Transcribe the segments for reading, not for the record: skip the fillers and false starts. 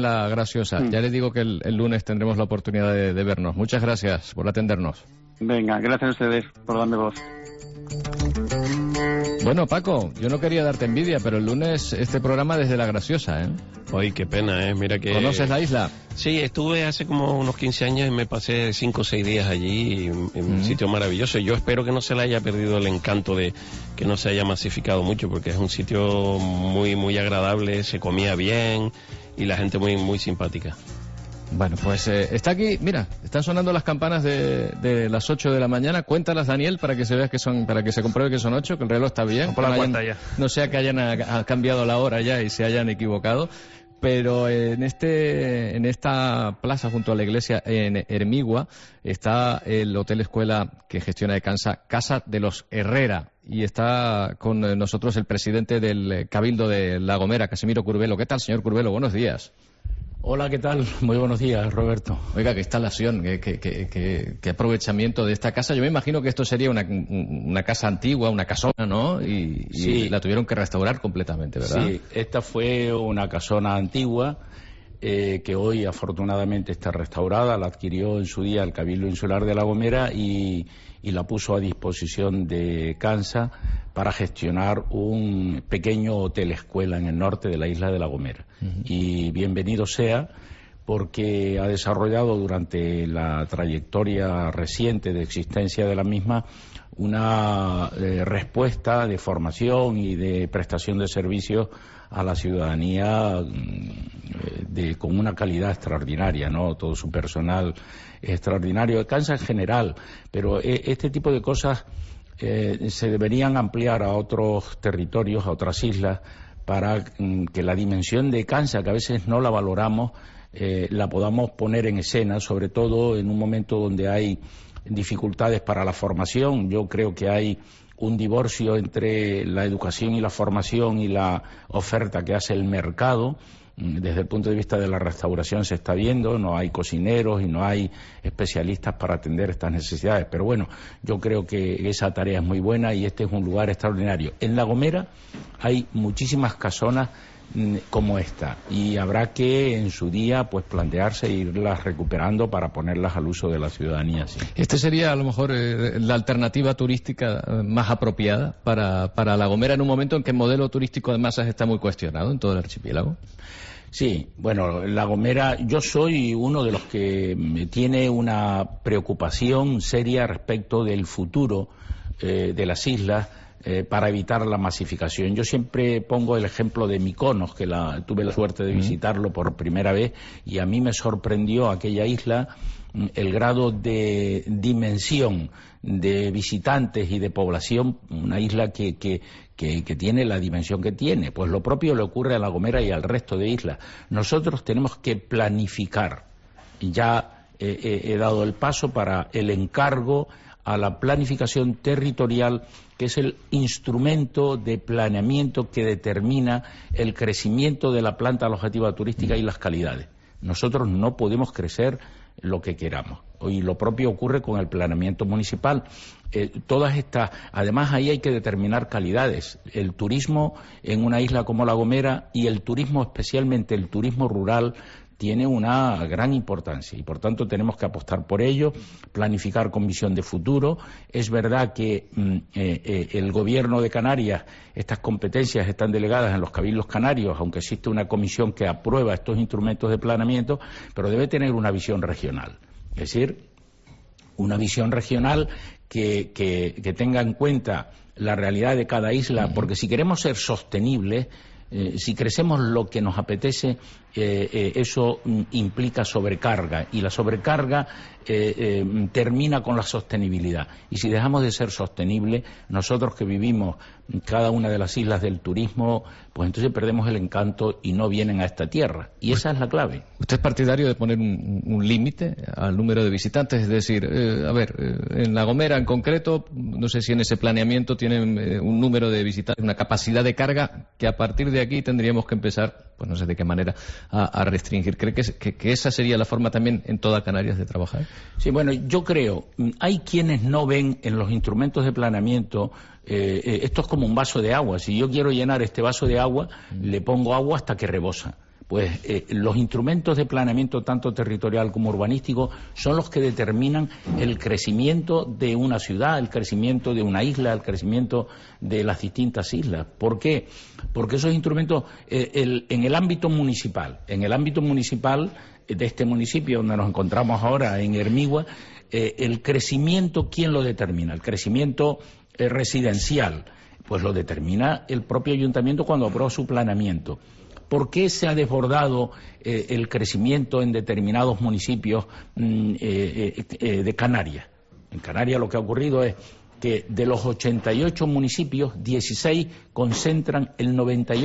La Graciosa. Ya les digo que el lunes tendremos la oportunidad de vernos. Muchas gracias por atendernos. Venga, gracias a ustedes por darme voz. Bueno, Paco, yo no quería darte envidia, pero el lunes este programa desde La Graciosa, ¿eh? Ay, qué pena, ¿eh? Mira que... ¿Conoces la isla? Sí, estuve hace como unos 15 años y me pasé 5 o 6 días allí, en un sitio maravilloso. Yo espero que no se le haya perdido el encanto de que no se haya masificado mucho, porque es un sitio muy, muy agradable, se comía bien y la gente muy, muy simpática. Bueno, pues está aquí, mira, están sonando las campanas de las 8 de la mañana. Cuéntalas, Daniel, para que se vea que son, para que se compruebe que son 8, que el reloj está bien. No sea que hayan cambiado la hora ya y se hayan equivocado. Pero en esta plaza junto a la iglesia en Hermigua está el Hotel Escuela que gestiona de Casa de los Herrera, y está con nosotros el presidente del Cabildo de La Gomera, Casimiro Curbelo. ¿Qué tal, señor Curbelo? Buenos días. Hola, ¿qué tal? Muy buenos días, Roberto. Oiga, qué instalación, qué aprovechamiento de esta casa. Yo me imagino que esto sería una casa antigua, una casona, ¿no? Y sí, la tuvieron que restaurar completamente, ¿verdad? Sí, esta fue una casona antigua que hoy afortunadamente está restaurada. La adquirió en su día el Cabildo Insular de La Gomera y la puso a disposición de Cansa para gestionar un pequeño hotel escuela en el norte de la isla de La Gomera. Y bienvenido sea, porque ha desarrollado durante la trayectoria reciente de existencia de la misma una respuesta de formación y de prestación de servicios a la ciudadanía con una calidad extraordinaria, ¿no? Todo su personal extraordinario, Cansa en general, pero este tipo de cosas se deberían ampliar a otros territorios, a otras islas, para que la dimensión de Cansa, que a veces no la valoramos, la podamos poner en escena, sobre todo en un momento donde hay dificultades para la formación. Yo creo que hay un divorcio entre la educación y la formación y la oferta que hace el mercado. Desde el punto de vista de la restauración se está viendo, no hay cocineros y no hay especialistas para atender estas necesidades. Pero bueno, yo creo que esa tarea es muy buena y este es un lugar extraordinario. En La Gomera hay muchísimas casonas como esta, y habrá que en su día pues plantearse e irlas recuperando para ponerlas al uso de la ciudadanía. Sí. Este sería a lo mejor la alternativa turística más apropiada para La Gomera en un momento en que el modelo turístico de masas está muy cuestionado en todo el archipiélago. Sí, bueno, La Gomera, yo soy uno de los que tiene una preocupación seria respecto del futuro de las islas, para evitar la masificación. Yo siempre pongo el ejemplo de Mykonos, que tuve la suerte de visitarlo por primera vez, y a mí me sorprendió aquella isla, el grado de dimensión de visitantes y de población, una isla que tiene la dimensión que tiene. Pues lo propio le ocurre a La Gomera y al resto de islas. Nosotros tenemos que planificar, y ya he dado el paso para el encargo a la planificación territorial, que es el instrumento de planeamiento que determina el crecimiento de la planta alojativa turística y las calidades. Nosotros no podemos crecer lo que queramos. Y lo propio ocurre con el planeamiento municipal. Todas estas, además ahí hay que determinar calidades. El turismo en una isla como La Gomera, y el turismo, especialmente el turismo rural, tiene una gran importancia y por tanto tenemos que apostar por ello, planificar con visión de futuro. Es verdad que el gobierno de Canarias, estas competencias están delegadas en los cabildos canarios, aunque existe una comisión que aprueba estos instrumentos de planeamiento, pero debe tener una visión regional, es decir, una visión regional que tenga en cuenta la realidad de cada isla, porque si queremos ser sostenibles, si crecemos lo que nos apetece, eso implica sobrecarga, y la sobrecarga termina con la sostenibilidad. Y si dejamos de ser sostenibles, nosotros que vivimos cada una de las islas del turismo, pues entonces perdemos el encanto y no vienen a esta tierra. Y esa es la clave. ¿Usted es partidario de poner un límite al número de visitantes? Es decir, en La Gomera en concreto, no sé si en ese planeamiento tienen un número de visitantes, una capacidad de carga, que a partir de aquí tendríamos que empezar, pues no sé de qué manera, a restringir. ¿Cree que esa sería la forma también en toda Canarias de trabajar? Sí, bueno, yo creo, hay quienes no ven en los instrumentos de planeamiento, esto es como un vaso de agua. Si yo quiero llenar este vaso de agua, le pongo agua hasta que rebosa. Pues los instrumentos de planeamiento tanto territorial como urbanístico son los que determinan el crecimiento de una ciudad, el crecimiento de una isla, el crecimiento de las distintas islas. ¿Por qué? Porque esos instrumentos en el ámbito municipal de este municipio donde nos encontramos ahora, en Hermigua, el crecimiento, ¿quién lo determina? El crecimiento residencial, pues lo determina el propio ayuntamiento cuando aprueba su planeamiento. ¿Por qué se ha desbordado el crecimiento en determinados municipios de Canarias? En Canarias lo que ha ocurrido es que de los 88 municipios, 16 concentran el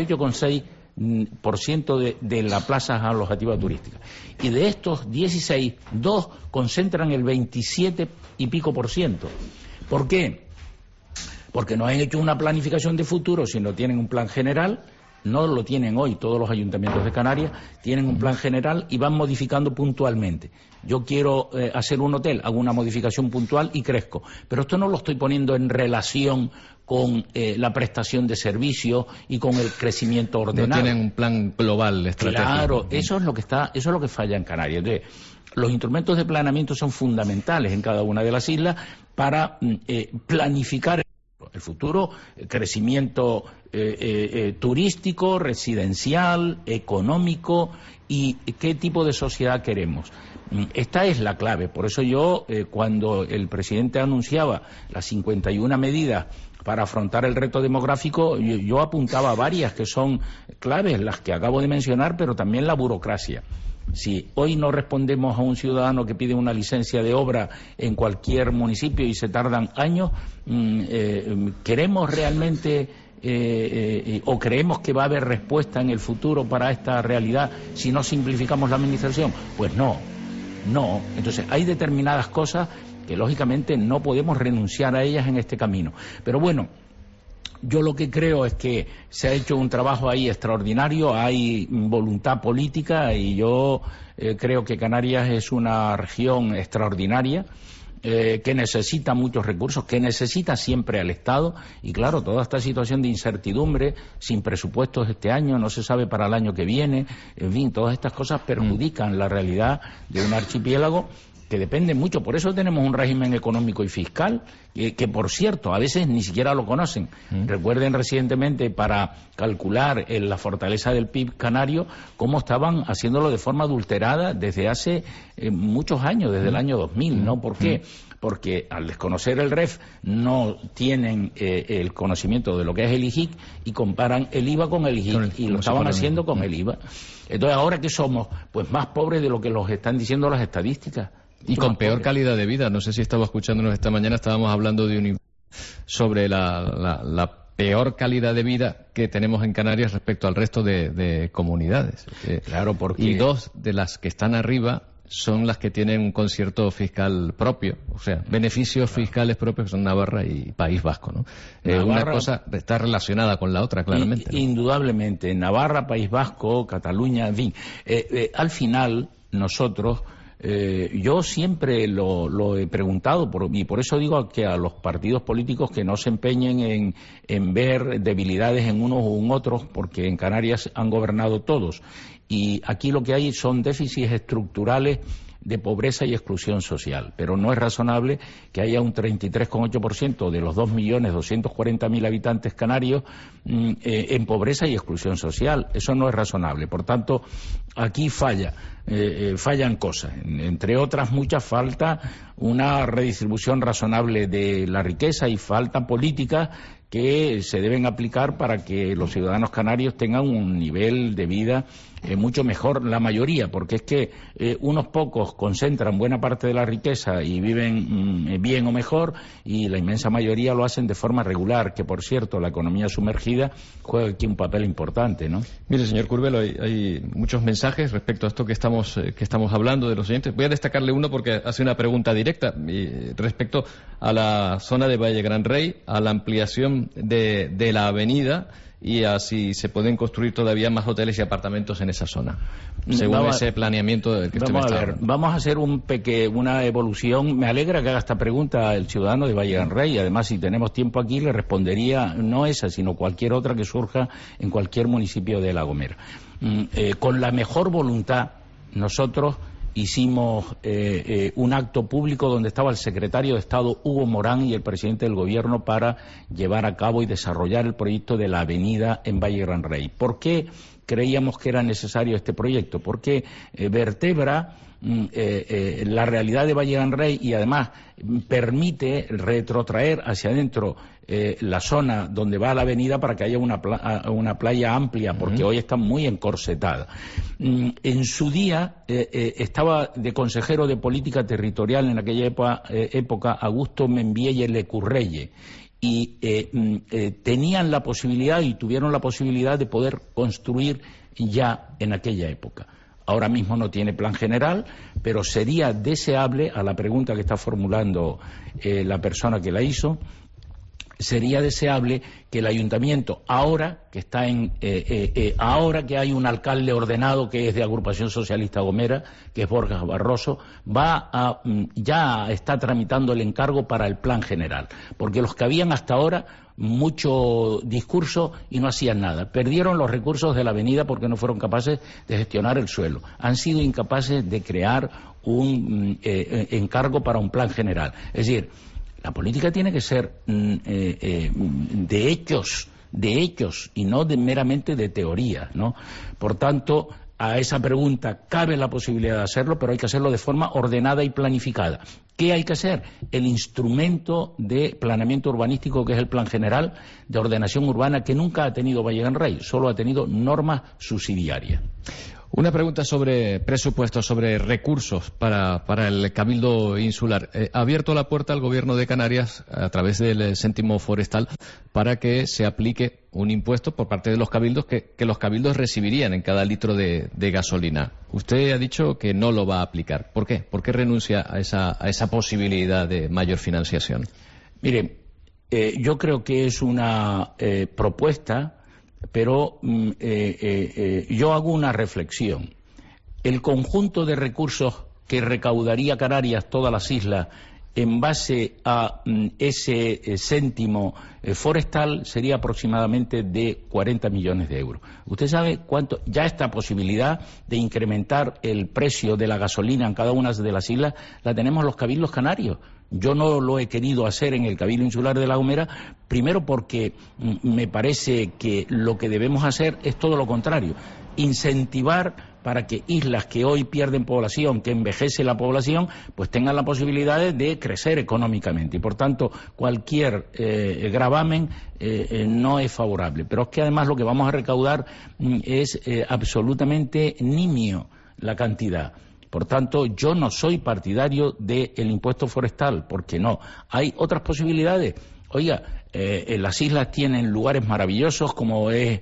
98,6% de la plaza alojativa turística. Y de estos 16, 2 concentran el 27 y pico %. ¿Por qué? Porque no han hecho una planificación de futuro, sino tienen un plan general. No lo tienen hoy todos los ayuntamientos de Canarias, tienen un plan general y van modificando puntualmente. Yo quiero hacer un hotel, hago una modificación puntual y crezco. Pero esto no lo estoy poniendo en relación con la prestación de servicios y con el crecimiento ordenado. No tienen un plan global estratégico. Claro, eso es lo que falla en Canarias. Entonces, los instrumentos de planeamiento son fundamentales en cada una de las islas para planificar el futuro crecimiento turístico, residencial, económico y qué tipo de sociedad queremos. Esta es la clave. Por eso yo, cuando el presidente anunciaba las 51 medidas para afrontar el reto demográfico, yo apuntaba varias que son claves, las que acabo de mencionar, pero también la burocracia. Si hoy no respondemos a un ciudadano que pide una licencia de obra en cualquier municipio y se tardan años, ¿queremos realmente o creemos que va a haber respuesta en el futuro para esta realidad si no simplificamos la administración? Pues no. Entonces hay determinadas cosas que lógicamente no podemos renunciar a ellas en este camino. Pero bueno, yo lo que creo es que se ha hecho un trabajo ahí extraordinario, hay voluntad política y yo creo que Canarias es una región extraordinaria que necesita muchos recursos, que necesita siempre al Estado y claro, toda esta situación de incertidumbre, sin presupuestos este año, no se sabe para el año que viene, en fin, todas estas cosas perjudican la realidad de un archipiélago que depende mucho. Por eso tenemos un régimen económico y fiscal que por cierto, a veces ni siquiera lo conocen. Recuerden recientemente, para calcular la fortaleza del PIB canario, cómo estaban haciéndolo de forma adulterada desde hace muchos años, desde el año 2000, ¿no? ¿Por qué? Porque al desconocer el REF no tienen el conocimiento de lo que es el IGIC y comparan el IVA con el IGIC y lo estaban haciendo con el IVA. Entonces, ¿ahora qué somos? Pues más pobres de lo que los están diciendo las estadísticas. Y con peor calidad de vida. No sé si estaba escuchándonos esta mañana, estábamos hablando de sobre la peor calidad de vida que tenemos en Canarias respecto al resto de comunidades. Claro, porque... Y 2 de las que están arriba son las que tienen un concierto fiscal propio, o sea, beneficios fiscales propios, que son Navarra y País Vasco, ¿no? Una cosa está relacionada con la otra, claramente, ¿no? Indudablemente, Navarra, País Vasco, Cataluña, en fin. Al final, nosotros... yo siempre lo he preguntado y por eso digo que a los partidos políticos que no se empeñen en ver debilidades en unos u en otros, porque en Canarias han gobernado todos y aquí lo que hay son déficits estructurales de pobreza y exclusión social, pero no es razonable que haya un 33,8% de los 2.240.000 habitantes canarios en pobreza y exclusión social. Eso no es razonable. Por tanto, aquí fallan cosas. Entre otras muchas, falta una redistribución razonable de la riqueza y falta políticas que se deben aplicar para que los ciudadanos canarios tengan un nivel de vida mucho mejor, la mayoría, porque es que unos pocos concentran buena parte de la riqueza y viven bien o mejor, y la inmensa mayoría lo hacen de forma regular, que por cierto la economía sumergida juega aquí un papel importante, ¿no? Mire, señor Curbelo, hay muchos mensajes respecto a esto que estamos estamos hablando de los oyentes. Voy a destacarle uno porque hace una pregunta directa respecto a la zona de Valle Gran Rey, a la ampliación de la avenida y a si se pueden construir todavía más hoteles y apartamentos en esa zona, según ese planeamiento del que usted me está hablando. Vamos a hacer una evolución. Me alegra que haga esta pregunta el ciudadano de Valle Gran Rey. Además, si tenemos tiempo aquí, le respondería no esa, sino cualquier otra que surja en cualquier municipio de La Gomera. Con la mejor voluntad, nosotros hicimos un acto público donde estaba el secretario de Estado Hugo Morán y el presidente del gobierno para llevar a cabo y desarrollar el proyecto de la avenida en Valle Gran Rey. ¿Por qué creíamos que era necesario este proyecto? Porque vertebra la realidad de Valle Gran Rey y además permite retrotraer hacia adentro la zona donde va la avenida para que haya una playa amplia, porque hoy está muy encorsetada. En su día estaba de consejero de política territorial en aquella época Augusto Membielle Lecurreye, y tenían la posibilidad y tuvieron la posibilidad de poder construir ya en aquella época. Ahora mismo no tiene plan general, pero sería deseable, a la pregunta que está formulando la persona que la hizo, sería deseable que el ayuntamiento, ahora que ahora que hay un alcalde ordenado que es de Agrupación Socialista Gomera, que es Borja Barroso, ya está tramitando el encargo para el plan general, porque los que habían hasta ahora mucho discurso y no hacían nada. Perdieron los recursos de la avenida porque no fueron capaces de gestionar el suelo. Han sido incapaces de crear un encargo para un plan general. Es decir, la política tiene que ser de hechos y no meramente de teoría, ¿no? Por tanto, a esa pregunta cabe la posibilidad de hacerlo, pero hay que hacerlo de forma ordenada y planificada. ¿Qué hay que hacer? El instrumento de planeamiento urbanístico, que es el Plan General de Ordenación Urbana, que nunca ha tenido Valle Gran Rey, solo ha tenido normas subsidiarias. Una pregunta sobre presupuestos, sobre recursos para el Cabildo Insular. ¿Ha abierto la puerta al Gobierno de Canarias a través del céntimo forestal para que se aplique un impuesto por parte de los cabildos que los cabildos recibirían en cada litro de gasolina? Usted ha dicho que no lo va a aplicar. ¿Por qué? ¿Por qué renuncia a esa posibilidad de mayor financiación? Mire, yo creo que es una propuesta, pero yo hago una reflexión. El conjunto de recursos que recaudaría Canarias, todas las islas, en base a ese céntimo forestal sería aproximadamente de 40 millones de euros. ¿Usted sabe cuánto? Ya esta posibilidad de incrementar el precio de la gasolina en cada una de las islas la tenemos los cabildos canarios. Yo no lo he querido hacer en el Cabildo Insular de La Gomera, primero porque me parece que lo que debemos hacer es todo lo contrario, incentivar para que islas que hoy pierden población, que envejece la población, pues tengan la posibilidad de crecer económicamente. Y por tanto, cualquier gravamen no es favorable. Pero es que además lo que vamos a recaudar es absolutamente nimio la cantidad. Por tanto, yo no soy partidario del impuesto forestal, porque no. Hay otras posibilidades. Oiga, las islas tienen lugares maravillosos como es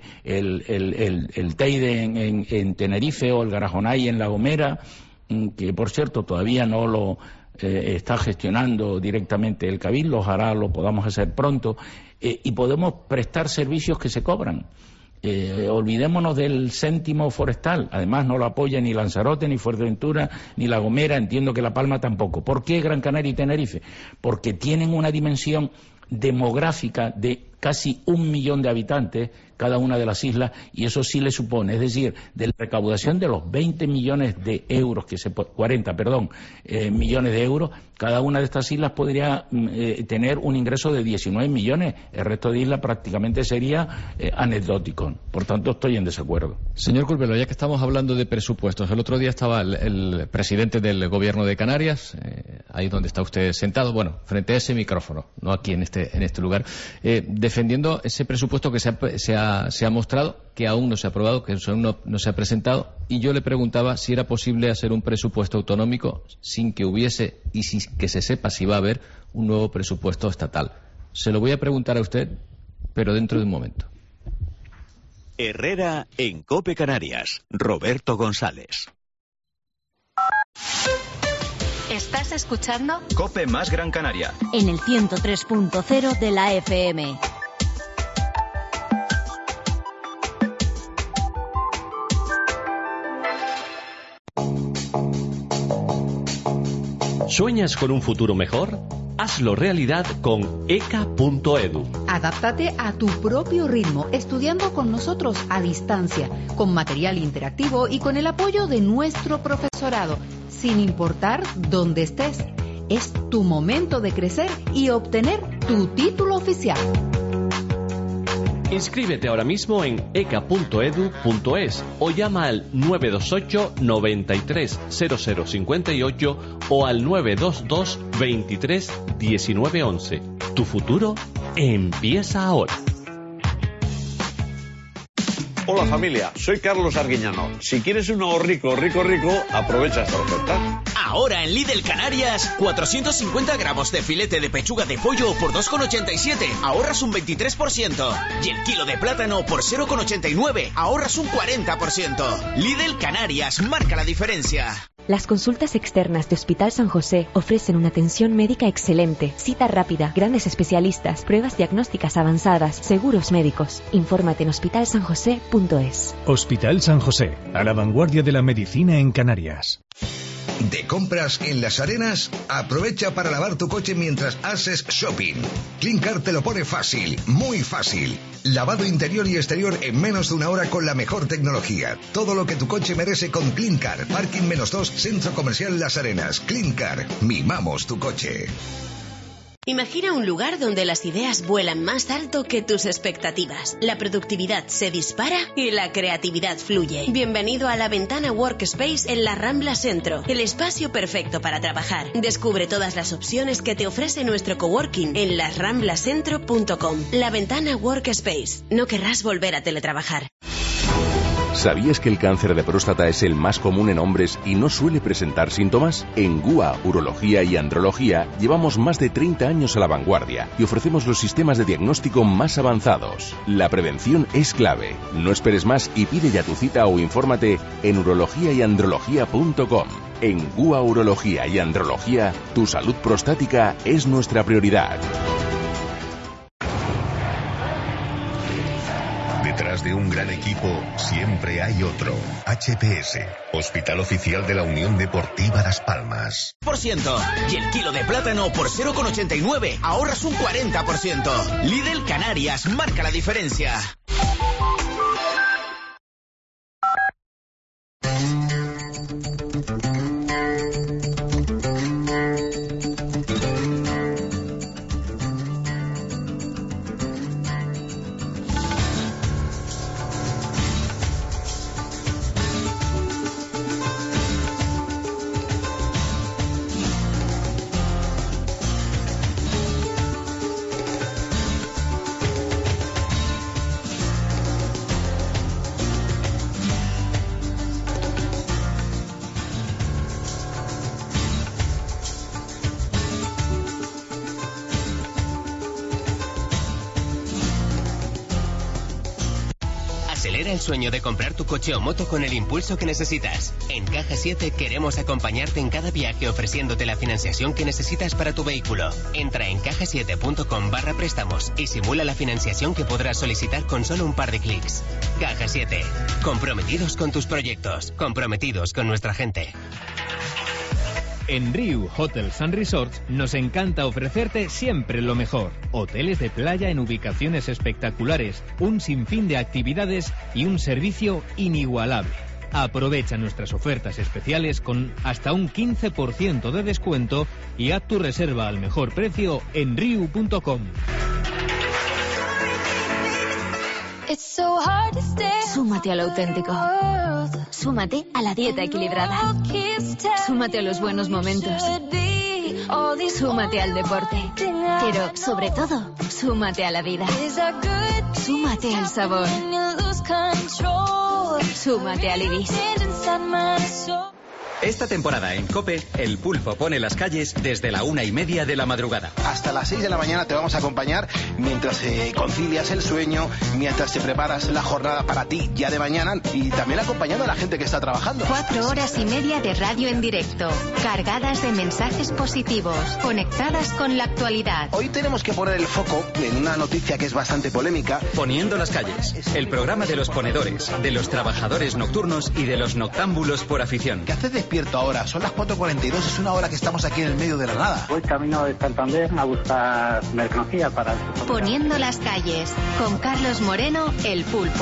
el Teide en Tenerife o el Garajonay en La Gomera, que por cierto todavía no lo está gestionando directamente el Cabildo, ojalá lo podamos hacer pronto, y podemos prestar servicios que se cobran. Olvidémonos del céntimo forestal. Además no lo apoya ni Lanzarote, ni Fuerteventura, ni La Gomera, entiendo que La Palma tampoco. ¿Por qué Gran Canaria y Tenerife? Porque tienen una dimensión demográfica de casi 1 millón de habitantes cada una de las islas, y eso sí le supone, es decir, de la recaudación de los 20 millones de euros, 40 millones de euros, cada una de estas islas podría tener un ingreso de 19 millones, el resto de islas prácticamente sería anecdótico. Por tanto, estoy en desacuerdo. Señor Curbelo, ya que estamos hablando de presupuestos, el otro día estaba el presidente del Gobierno de Canarias, ahí donde está usted sentado, bueno, frente a ese micrófono, no aquí en este lugar, defendiendo ese presupuesto que se ha mostrado, que aún no se ha aprobado, que aún no se ha presentado, y yo le preguntaba si era posible hacer un presupuesto autonómico sin que hubiese y sin que se sepa si va a haber un nuevo presupuesto estatal. Se lo voy a preguntar a usted, pero dentro de un momento. Herrera en COPE Canarias, Roberto González. ¿Estás escuchando? COPE más Gran Canaria. En el 103.0 de la FM. ¿Sueñas con un futuro mejor? Hazlo realidad con eka.edu. Adáptate a tu propio ritmo, estudiando con nosotros a distancia, con material interactivo y con el apoyo de nuestro profesorado, sin importar dónde estés. Es tu momento de crecer y obtener tu título oficial. Inscríbete ahora mismo en eka.edu.es o llama al 928 93 0058 o al 922 23 19 11. Tu futuro empieza ahora. Hola familia, soy Carlos Arguiñano. Si quieres un ahorrico rico, aprovecha esta oferta. Ahora en Lidl Canarias, 450 gramos de filete de pechuga de pollo por 2,87, ahorras un 23%. Y el kilo de plátano por 0,89, ahorras un 40%. Lidl Canarias, marca la diferencia. Las consultas externas de Hospital San José ofrecen una atención médica excelente, cita rápida, grandes especialistas, pruebas diagnósticas avanzadas, seguros médicos. Infórmate en hospitalsanjose.es. Hospital San José, a la vanguardia de la medicina en Canarias. ¿De compras en Las Arenas? Aprovecha para lavar tu coche mientras haces shopping. Cleancar te lo pone fácil, muy fácil. Lavado interior y exterior en menos de una hora con la mejor tecnología. Todo lo que tu coche merece con Cleancar. Parking -2, Centro Comercial Las Arenas. Cleancar, mimamos tu coche. Imagina un lugar donde las ideas vuelan más alto que tus expectativas. La productividad se dispara y la creatividad fluye. Bienvenido a La Ventana Workspace en la Rambla Centro, el espacio perfecto para trabajar. Descubre todas las opciones que te ofrece nuestro coworking en lasramblacentro.com. La Ventana Workspace. No querrás volver a teletrabajar. ¿Sabías que el cáncer de próstata es el más común en hombres y no suele presentar síntomas? En GUA, Urología y Andrología llevamos más de 30 años a la vanguardia y ofrecemos los sistemas de diagnóstico más avanzados. La prevención es clave. No esperes más y pide ya tu cita o infórmate en urologiayandrología.com. En GUA, Urología y Andrología, tu salud prostática es nuestra prioridad. Detrás de un gran equipo siempre hay otro. HPS, Hospital Oficial de la Unión Deportiva Las Palmas. Y el kilo de plátano por 0,89, ahorras un 40%. Lidl Canarias, marca la diferencia. El sueño de comprar tu coche o moto con el impulso que necesitas. En Caja 7 queremos acompañarte en cada viaje ofreciéndote la financiación que necesitas para tu vehículo. Entra en cajasiete.com/préstamos y simula la financiación que podrás solicitar con solo un par de clics. Caja 7. Comprometidos con tus proyectos. Comprometidos con nuestra gente. En Riu Hotels and Resorts nos encanta ofrecerte siempre lo mejor. Hoteles de playa en ubicaciones espectaculares, un sinfín de actividades y un servicio inigualable. Aprovecha nuestras ofertas especiales con hasta un 15% de descuento y haz tu reserva al mejor precio en riu.com. Súmate al auténtico. Súmate a la dieta equilibrada. Súmate a los buenos momentos. Súmate al deporte. Pero, sobre todo, súmate a la vida. Súmate al sabor. Súmate al Ibis. Esta temporada en COPE, El Pulpo pone las calles desde la 1:30 de la madrugada. Hasta las 6 de la mañana te vamos a acompañar mientras concilias el sueño, mientras te preparas la jornada para ti ya de mañana y también acompañando a la gente que está trabajando. 4 horas y media de radio en directo, cargadas de mensajes positivos, conectadas con la actualidad. Hoy tenemos que poner el foco en una noticia que es bastante polémica. Poniendo las calles, el programa de los ponedores, de los trabajadores nocturnos y de los noctámbulos por afición. ¿Qué haces despierto ahora? Son las 4:42, es una hora que estamos aquí en el medio de la nada. Voy camino de Santander a buscar mercancía para... Poniendo las calles, con Carlos Moreno, El Pulpo.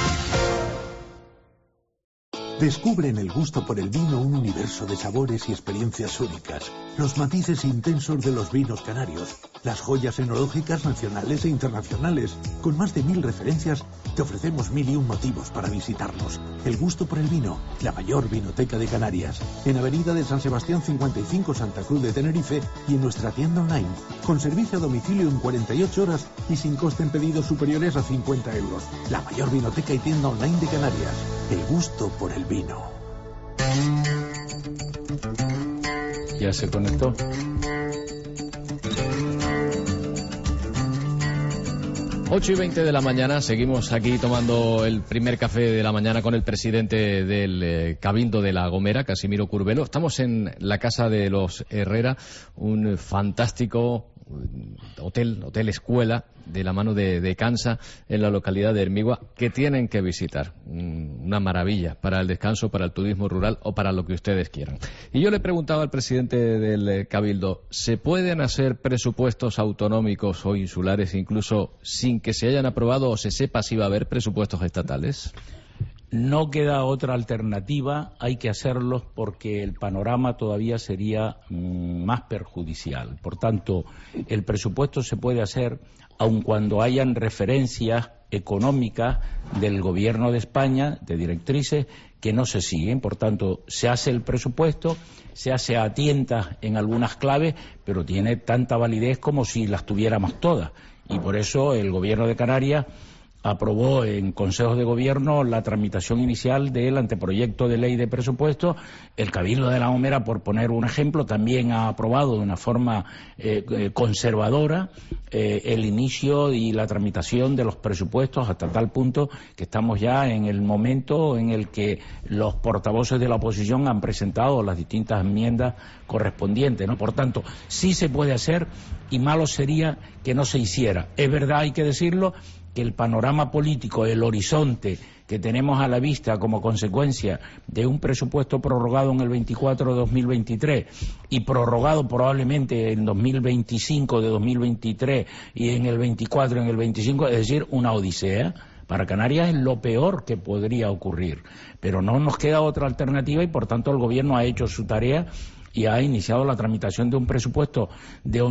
Descubre en el gusto por el vino un universo de sabores y experiencias únicas, los matices intensos de los vinos canarios, las joyas enológicas nacionales e internacionales. Con más de 1000 referencias, te ofrecemos 1001 motivos para visitarnos. El gusto por el vino, la mayor vinoteca de Canarias, en Avenida de San Sebastián 55, Santa Cruz de Tenerife, y en nuestra tienda online, con servicio a domicilio en 48 horas y sin coste en pedidos superiores a 50 euros. La mayor vinoteca y tienda online de Canarias. El gusto por el vino. Ya se conectó. Ocho y 20 de la mañana, seguimos aquí tomando el primer café de la mañana con el presidente del Cabildo de La Gomera, Casimiro Curbelo. Estamos en la casa de los Herrera, un fantástico hotel escuela de la mano de Cansa en la localidad de Hermigua, que tienen que visitar. Una maravilla para el descanso, para el turismo rural o para lo que ustedes quieran. Y yo le preguntaba al presidente del Cabildo, ¿se pueden hacer presupuestos autonómicos o insulares incluso sin que se hayan aprobado o se sepa si va a haber presupuestos estatales? No queda otra alternativa, hay que hacerlos porque el panorama todavía sería más perjudicial. Por tanto, el presupuesto se puede hacer aun cuando hayan referencias económicas del Gobierno de España, de directrices, que no se siguen. Por tanto, se hace el presupuesto, se hace a tientas en algunas claves, pero tiene tanta validez como si las tuviéramos todas. Y por eso el Gobierno de Canarias aprobó en consejos de gobierno la tramitación inicial del anteproyecto de ley de presupuesto. El Cabildo de La Gomera, por poner un ejemplo, también ha aprobado de una forma conservadora el inicio y la tramitación de los presupuestos, hasta tal punto que estamos ya en el momento en el que los portavoces de la oposición han presentado las distintas enmiendas correspondientes, ¿no? Por tanto, sí se puede hacer y malo sería que no se hiciera. Es verdad, hay que decirlo, que el panorama político, el horizonte que tenemos a la vista como consecuencia de un presupuesto prorrogado en el 24 de 2023 y prorrogado probablemente en 2025 de 2023 y en el 24 en el 25, es decir, una odisea. Para Canarias es lo peor que podría ocurrir, pero no nos queda otra alternativa y por tanto el Gobierno ha hecho su tarea y ha iniciado la tramitación de un presupuesto de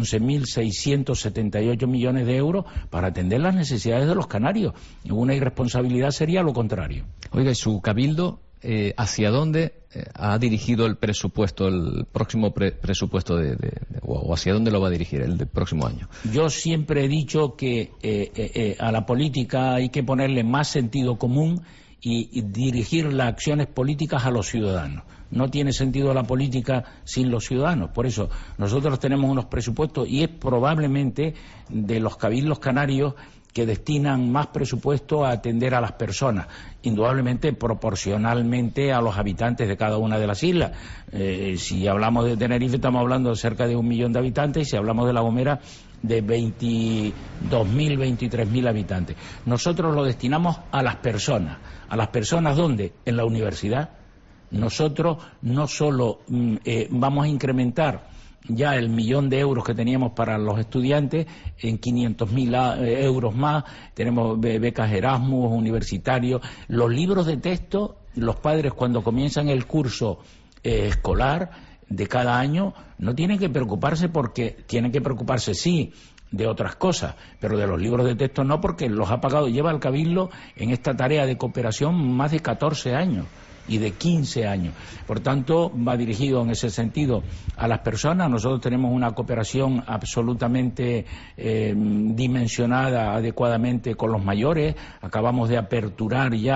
11.678 millones de euros para atender las necesidades de los canarios. Y una irresponsabilidad sería lo contrario. Oiga, ¿y su Cabildo hacia dónde ha dirigido el presupuesto, el próximo presupuesto o hacia dónde lo va a dirigir el del próximo año? Yo siempre he dicho que a la política hay que ponerle más sentido común y dirigir las acciones políticas a los ciudadanos. No tiene sentido la política sin los ciudadanos. Por eso nosotros tenemos unos presupuestos y es probablemente de los cabildos canarios que destinan más presupuesto a atender a las personas, indudablemente proporcionalmente a los habitantes de cada una de las islas. Si hablamos de Tenerife estamos hablando de cerca de 1 millón de habitantes y si hablamos de La Gomera de 22.000, 23.000 habitantes. Nosotros lo destinamos a las personas. ¿A las personas dónde? En la universidad. Nosotros no solo vamos a incrementar ya el 1.000.000 de euros que teníamos para los estudiantes en 500.000 euros más, tenemos becas Erasmus, universitarios, los libros de texto, los padres cuando comienzan el curso escolar de cada año no tienen que preocuparse porque tienen que preocuparse sí de otras cosas, pero de los libros de texto no, porque los ha pagado, lleva el Cabildo en esta tarea de cooperación más de 14 años y de 15 años. Por tanto, va dirigido en ese sentido a las personas. Nosotros tenemos una cooperación absolutamente dimensionada adecuadamente con los mayores. Acabamos de aperturar ya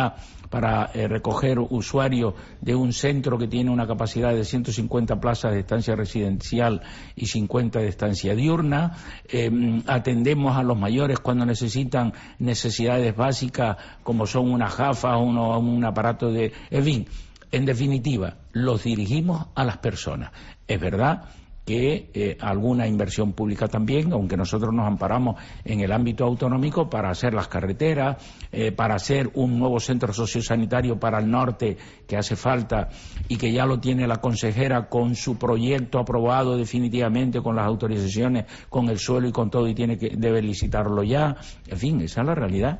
para recoger usuarios de un centro que tiene una capacidad de 150 plazas de estancia residencial y 50 de estancia diurna. Atendemos a los mayores cuando necesitan necesidades básicas como son unas gafas, un aparato de... En fin, en definitiva, los dirigimos a las personas. Es verdad que alguna inversión pública también, aunque nosotros nos amparamos en el ámbito autonómico para hacer las carreteras, para hacer un nuevo centro sociosanitario para el norte que hace falta y que ya lo tiene la consejera con su proyecto aprobado definitivamente, con las autorizaciones, con el suelo y con todo, y debe licitarlo ya. En fin, esa es la realidad.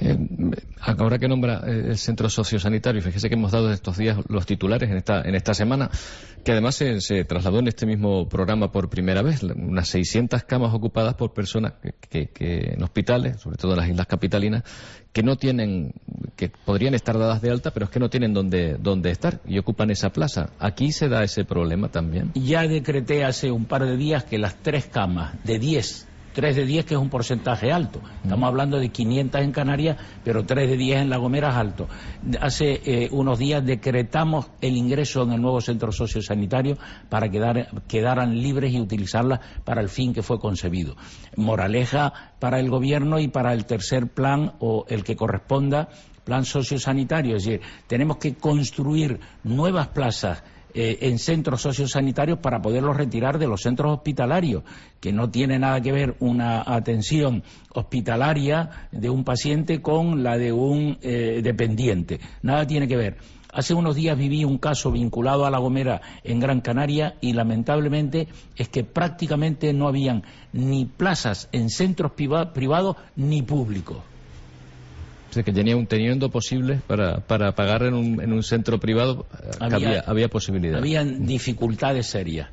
Ahora que nombra el centro sociosanitario, fíjese que hemos dado estos días los titulares en esta semana, que además se trasladó en este mismo programa por primera vez, unas 600 camas ocupadas por personas que en hospitales, sobre todo en las islas capitalinas, que no tienen, que podrían estar dadas de alta, pero es que no tienen dónde estar y ocupan esa plaza. Aquí se da ese problema también. Ya decreté hace un par de días que las 3 camas de 10, 3 de 10, que es un porcentaje alto. Estamos hablando de 500 en Canarias, pero 3 de 10 en La Gomera es alto. Hace unos días decretamos el ingreso en el nuevo centro sociosanitario para quedaran libres y utilizarlas para el fin que fue concebido. Moraleja para el gobierno y para el tercer plan, o el que corresponda, plan sociosanitario. Es decir, tenemos que construir nuevas plazas en centros sociosanitarios para poderlos retirar de los centros hospitalarios, que no tiene nada que ver una atención hospitalaria de un paciente con la de un dependiente. Nada tiene que ver. Hace unos días viví un caso vinculado a La Gomera en Gran Canaria y lamentablemente es que prácticamente no habían ni plazas en centros privados ni públicos. Que teniendo posibles para pagar en un centro privado, había posibilidades. Habían dificultades serias.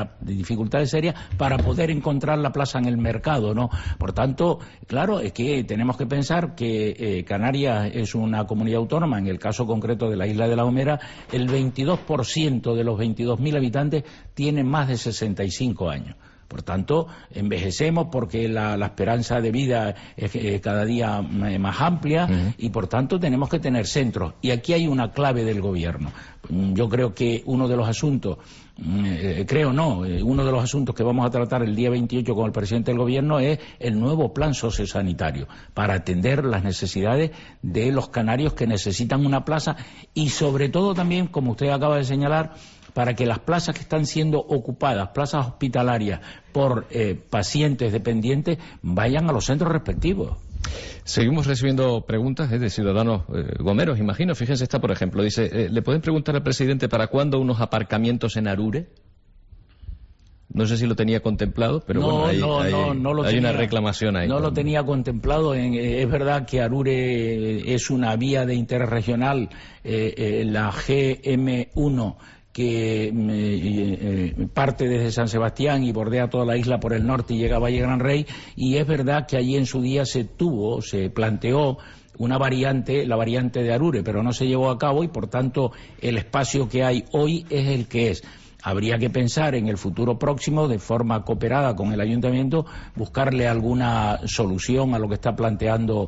Para poder encontrar la plaza en el mercado, ¿no? Por tanto, claro, es que tenemos que pensar que Canarias es una comunidad autónoma. En el caso concreto de la isla de La Gomera, el 22% de los 22.000 habitantes tienen más de 65 años. Por tanto, envejecemos porque la esperanza de vida es cada día más amplia y por tanto tenemos que tener centros. Y aquí hay una clave del gobierno. Yo creo que uno de los asuntos, uno de los asuntos que vamos a tratar el día 28 con el presidente del gobierno es el nuevo plan sociosanitario para atender las necesidades de los canarios que necesitan una plaza y sobre todo también, como usted acaba de señalar, para que las plazas que están siendo ocupadas, plazas hospitalarias por pacientes dependientes, vayan a los centros respectivos. Seguimos recibiendo preguntas de ciudadanos gomeros, imagino. Fíjense esta, por ejemplo. Dice, ¿le pueden preguntar al presidente para cuándo unos aparcamientos en Arure? No sé si lo tenía contemplado, pero hay una reclamación ahí. No lo tenía contemplado. Es verdad que Arure es una vía de interés regional, la GM1, que parte desde San Sebastián y bordea toda la isla por el norte y llega a Valle Gran Rey, y es verdad que allí en su día se planteó una variante, la variante de Arure, pero no se llevó a cabo y por tanto el espacio que hay hoy es el que es. Habría que pensar en el futuro próximo, de forma cooperada con el ayuntamiento, buscarle alguna solución a lo que está planteando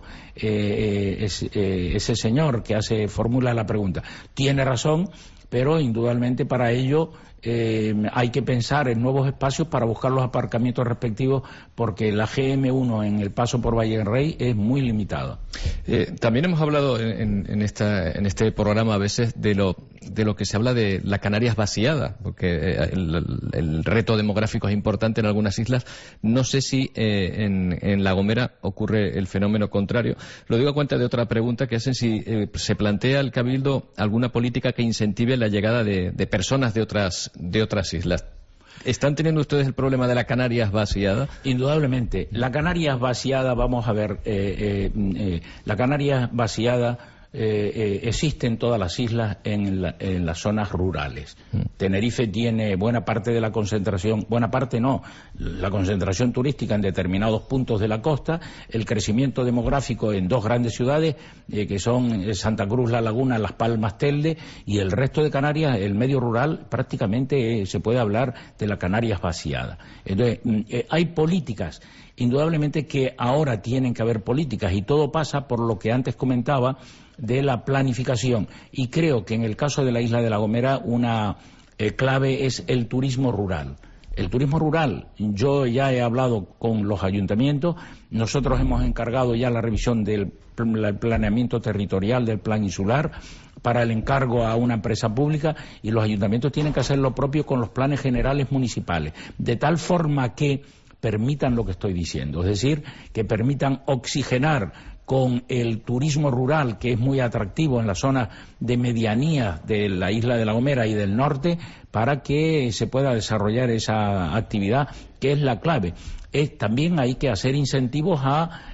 ese señor que formula la pregunta. Tiene razón, pero indudablemente para ello hay que pensar en nuevos espacios para buscar los aparcamientos respectivos, porque la GM1 en el paso por Valle del Rey es muy limitada. También hemos hablado en este programa a veces de lo que se habla de la Canarias vaciada, porque el reto demográfico es importante en algunas islas. No sé si en La Gomera ocurre el fenómeno contrario. Lo digo a cuenta de otra pregunta que hacen, si se plantea el Cabildo alguna política que incentive la llegada de personas de otras islas. ¿Están teniendo ustedes el problema de la Canarias vaciada? Indudablemente. La Canarias vaciada, vamos a ver, la Canarias vaciada existe en todas las islas en las zonas rurales. Tenerife tiene buena parte de la concentración, la concentración turística en determinados puntos de la costa, el crecimiento demográfico en 2 grandes ciudades, que son Santa Cruz, La Laguna, Las Palmas, Telde, y el resto de Canarias, el medio rural, prácticamente se puede hablar de la Canarias vaciada. Entonces, hay políticas indudablemente que ahora tienen que haber políticas y todo pasa por lo que antes comentaba de la planificación. Y creo que en el caso de la isla de La Gomera una clave es el turismo rural. El turismo rural, yo ya he hablado con los ayuntamientos, nosotros hemos encargado ya la revisión del planeamiento territorial del plan insular para el encargo a una empresa pública, y los ayuntamientos tienen que hacer lo propio con los planes generales municipales, de tal forma que permitan lo que estoy diciendo, es decir, que permitan oxigenar con el turismo rural, que es muy atractivo en la zona de medianía de la isla de La Gomera y del norte, para que se pueda desarrollar esa actividad, que es la clave. También hay que hacer incentivos a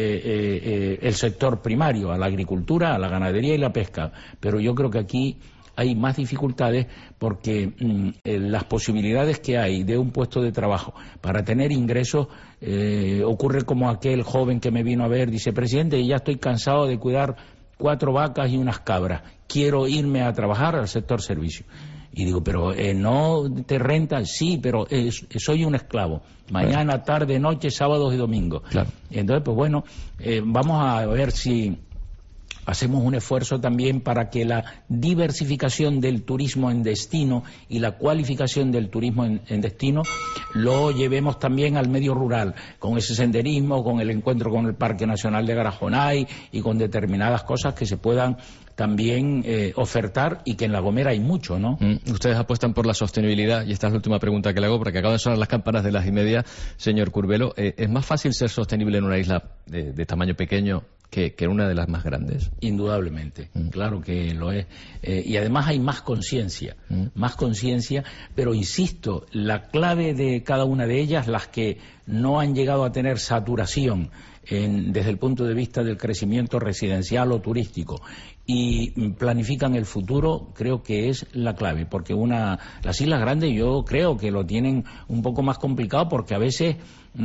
el sector primario, a la agricultura, a la ganadería y la pesca, pero yo creo que aquí hay más dificultades porque las posibilidades que hay de un puesto de trabajo para tener ingresos, ocurre como aquel joven que me vino a ver, dice: presidente, ya estoy cansado de cuidar 4 vacas y unas cabras, quiero irme a trabajar al sector servicio. Y digo, pero ¿no te rentan? Sí, pero soy un esclavo. Mañana, tarde, noche, sábados y domingos. Claro. Entonces, pues bueno, vamos a ver si hacemos un esfuerzo también para que la diversificación del turismo en destino y la cualificación del turismo en destino lo llevemos también al medio rural, con ese senderismo, con el encuentro con el Parque Nacional de Garajonay y con determinadas cosas que se puedan también ofertar, y que en La Gomera hay mucho, ¿no? Ustedes apuestan por la sostenibilidad, y esta es la última pregunta que le hago, porque acaban de sonar las campanas de las 1:30, señor Curbelo. ¿Es más fácil ser sostenible en una isla de tamaño pequeño que en una de las más grandes? Indudablemente, claro que lo es. Y además hay más conciencia, pero insisto, la clave de cada una de ellas, las que no han llegado a tener saturación desde el punto de vista del crecimiento residencial o turístico, y planifican el futuro, creo que es la clave, porque las islas grandes yo creo que lo tienen un poco más complicado, porque a veces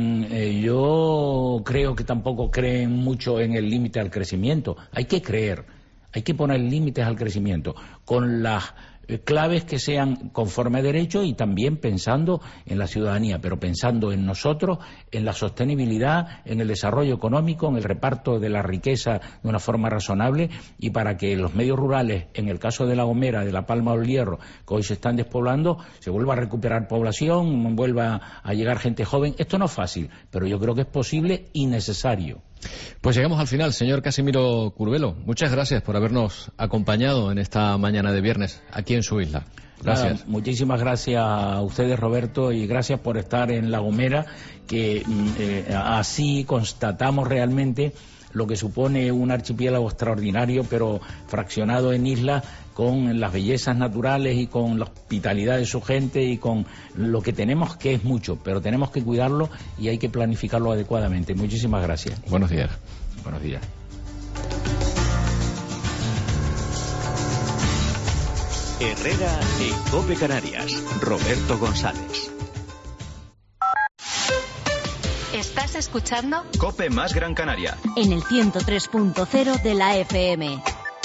yo creo que tampoco creen mucho en el límite al crecimiento. Hay que creer, hay que poner límites al crecimiento con las claves que sean conforme a derecho, y también pensando en la ciudadanía, pero pensando en nosotros, en la sostenibilidad, en el desarrollo económico, en el reparto de la riqueza de una forma razonable, y para que los medios rurales, en el caso de La Gomera, de La Palma o el Hierro, que hoy se están despoblando, se vuelva a recuperar población, vuelva a llegar gente joven. Esto no es fácil, pero yo creo que es posible y necesario. Pues llegamos al final, señor Casimiro Curbelo. Muchas gracias por habernos acompañado en esta mañana de viernes aquí en su isla. Gracias. Nada, muchísimas gracias a ustedes, Roberto, y gracias por estar en La Gomera, que así constatamos realmente lo que supone un archipiélago extraordinario, pero fraccionado en islas, con las bellezas naturales y con la hospitalidad de su gente y con lo que tenemos, que es mucho, pero tenemos que cuidarlo y hay que planificarlo adecuadamente. Muchísimas gracias. Buenos días. Buenos días. Herrera en COPE Canarias. Roberto González. ¿Estás escuchando? COPE más Gran Canaria. En el 103.0 de la FM.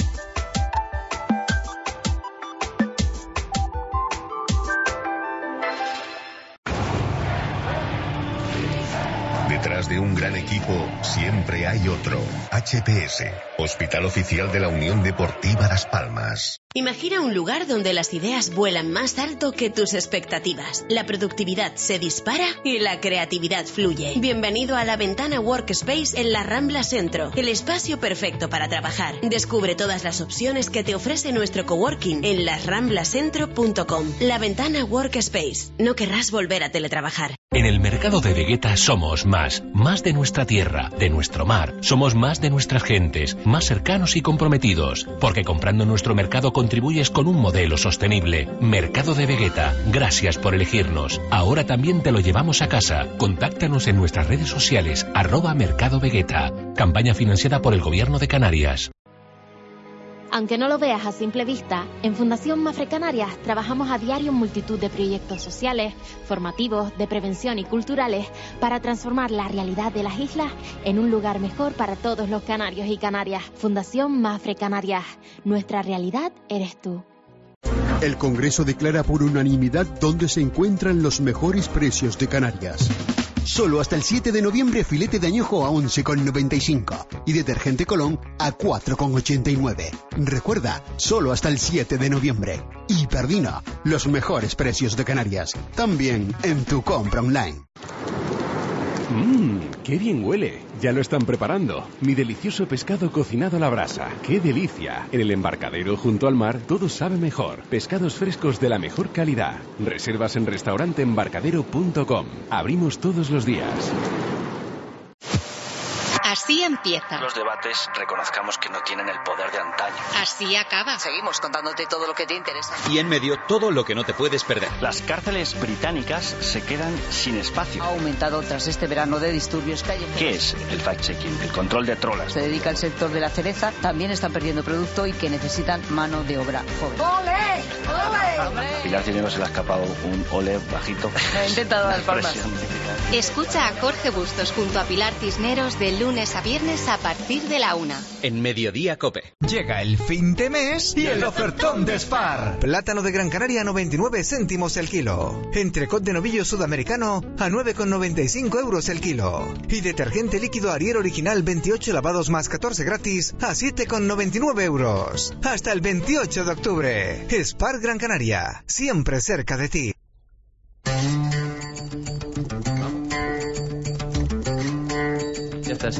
Detrás de un gran equipo siempre hay otro. HPS, Hospital Oficial de la Unión Deportiva Las Palmas. Imagina un lugar donde las ideas vuelan más alto que tus expectativas. La productividad se dispara y la creatividad fluye. Bienvenido a La Ventana Workspace en la Rambla Centro, el espacio perfecto para trabajar. Descubre todas las opciones que te ofrece nuestro coworking en lasramblacentro.com. La Ventana Workspace. No querrás volver a teletrabajar. En el mercado de Vegueta somos más de nuestra tierra, de nuestro mar. Somos más de nuestras gentes, más cercanos y comprometidos, porque comprando en nuestro mercado contribuyes con un modelo sostenible. Mercado de Vegueta, gracias por elegirnos. Ahora también te lo llevamos a casa. Contáctanos en nuestras redes sociales, @Mercado Vegueta. Campaña financiada por el Gobierno de Canarias. Aunque no lo veas a simple vista, en Fundación Mafre Canarias trabajamos a diario en multitud de proyectos sociales, formativos, de prevención y culturales para transformar la realidad de las islas en un lugar mejor para todos los canarios y canarias. Fundación Mafre Canarias. Nuestra realidad eres tú. El Congreso declara por unanimidad dónde se encuentran los mejores precios de Canarias. Solo hasta el 7 de noviembre filete de añojo a 11,95 y detergente Colón a 4,89. Recuerda, solo hasta el 7 de noviembre. Hiperdina, los mejores precios de Canarias, también en tu compra online. ¡Qué bien huele! Ya lo están preparando. Mi delicioso pescado cocinado a la brasa. ¡Qué delicia! En el embarcadero junto al mar todo sabe mejor. Pescados frescos de la mejor calidad. Reservas en restauranteembarcadero.com. Abrimos todos los días. Así empieza. Los debates, reconozcamos que no tienen el poder de antaño. Así acaba. Seguimos contándote todo lo que te interesa. Y en medio, todo lo que no te puedes perder. Las cárceles británicas se quedan sin espacio. Ha aumentado tras este verano de disturbios callejeros. ¿Qué es el fact-checking? El control de trolas. Se dedica al sector de la cereza, también están perdiendo producto y que necesitan mano de obra joven. ¡Ole! ¡Ole! A Pilar Cisneros se le ha escapado un ole bajito. He intentado dar palmas. Escucha a Jorge Bustos junto a Pilar Cisneros de lunes a viernes a partir de la 1. En Mediodía Cope. Llega el fin de mes y el ofertón de Spar. Plátano de Gran Canaria a 99 céntimos el kilo. Entrecot de novillo sudamericano a 9,95 euros el kilo. Y detergente líquido Ariel original 28 lavados más 14 gratis a 7,99 euros. Hasta el 28 de octubre. Spar Gran Canaria, siempre cerca de ti. Ya está.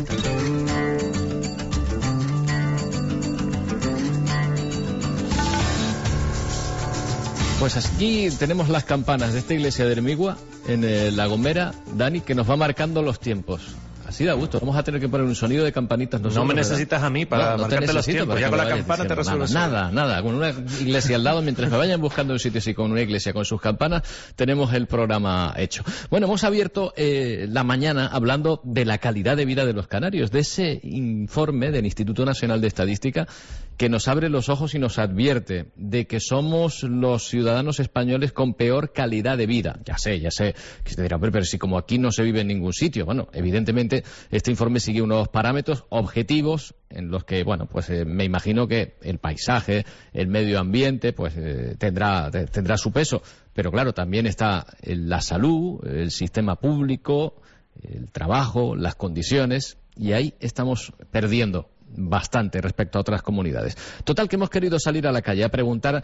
Pues aquí tenemos las campanas de esta iglesia de Hermigua, en La Gomera, Dani, que nos va marcando los tiempos. Así da gusto. Vamos a tener que poner un sonido de campanitas nosotros. No me necesitas a mí para marcarte los tiempos. Ya con la campana te resuelves. Nada. Con una iglesia al lado, mientras me vayan buscando un sitio así con una iglesia con sus campanas, tenemos el programa hecho. Bueno, hemos abierto la mañana hablando de la calidad de vida de los canarios, de ese informe del Instituto Nacional de Estadística que nos abre los ojos y nos advierte de que somos los ciudadanos españoles con peor calidad de vida. Ya sé, que te dirán, pero si como aquí no se vive en ningún sitio. Bueno, evidentemente este informe sigue unos parámetros objetivos en los que, bueno, pues me imagino que el paisaje, el medio ambiente, pues tendrá su peso. Pero claro, también está la salud, el sistema público, el trabajo, las condiciones, y ahí estamos perdiendo bastante respecto a otras comunidades. Total, que hemos querido salir a la calle a preguntar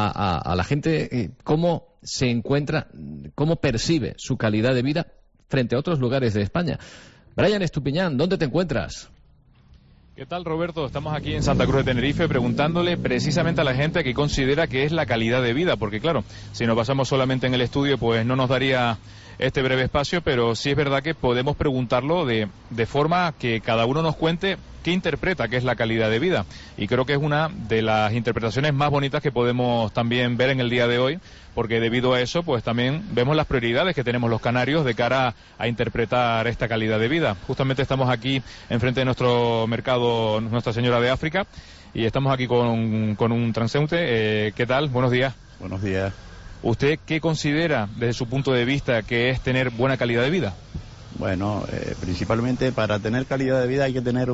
a la gente cómo se encuentra, cómo percibe su calidad de vida frente a otros lugares de España. Brian Estupiñán, ¿dónde te encuentras? ¿Qué tal, Roberto? Estamos aquí en Santa Cruz de Tenerife preguntándole precisamente a la gente qué considera que es la calidad de vida, porque claro, si nos basamos solamente en el estudio, pues no nos daría este breve espacio, pero sí es verdad que podemos preguntarlo de forma que cada uno nos cuente qué interpreta que es la calidad de vida. Y creo que es una de las interpretaciones más bonitas que podemos también ver en el día de hoy, porque debido a eso, pues también vemos las prioridades que tenemos los canarios de cara a interpretar esta calidad de vida. Justamente estamos aquí enfrente de nuestro mercado Nuestra Señora de África y estamos aquí con un transeúnte. ¿Qué tal? Buenos días. Buenos días. ¿Usted qué considera desde su punto de vista que es tener buena calidad de vida? Bueno, principalmente para tener calidad de vida hay que tener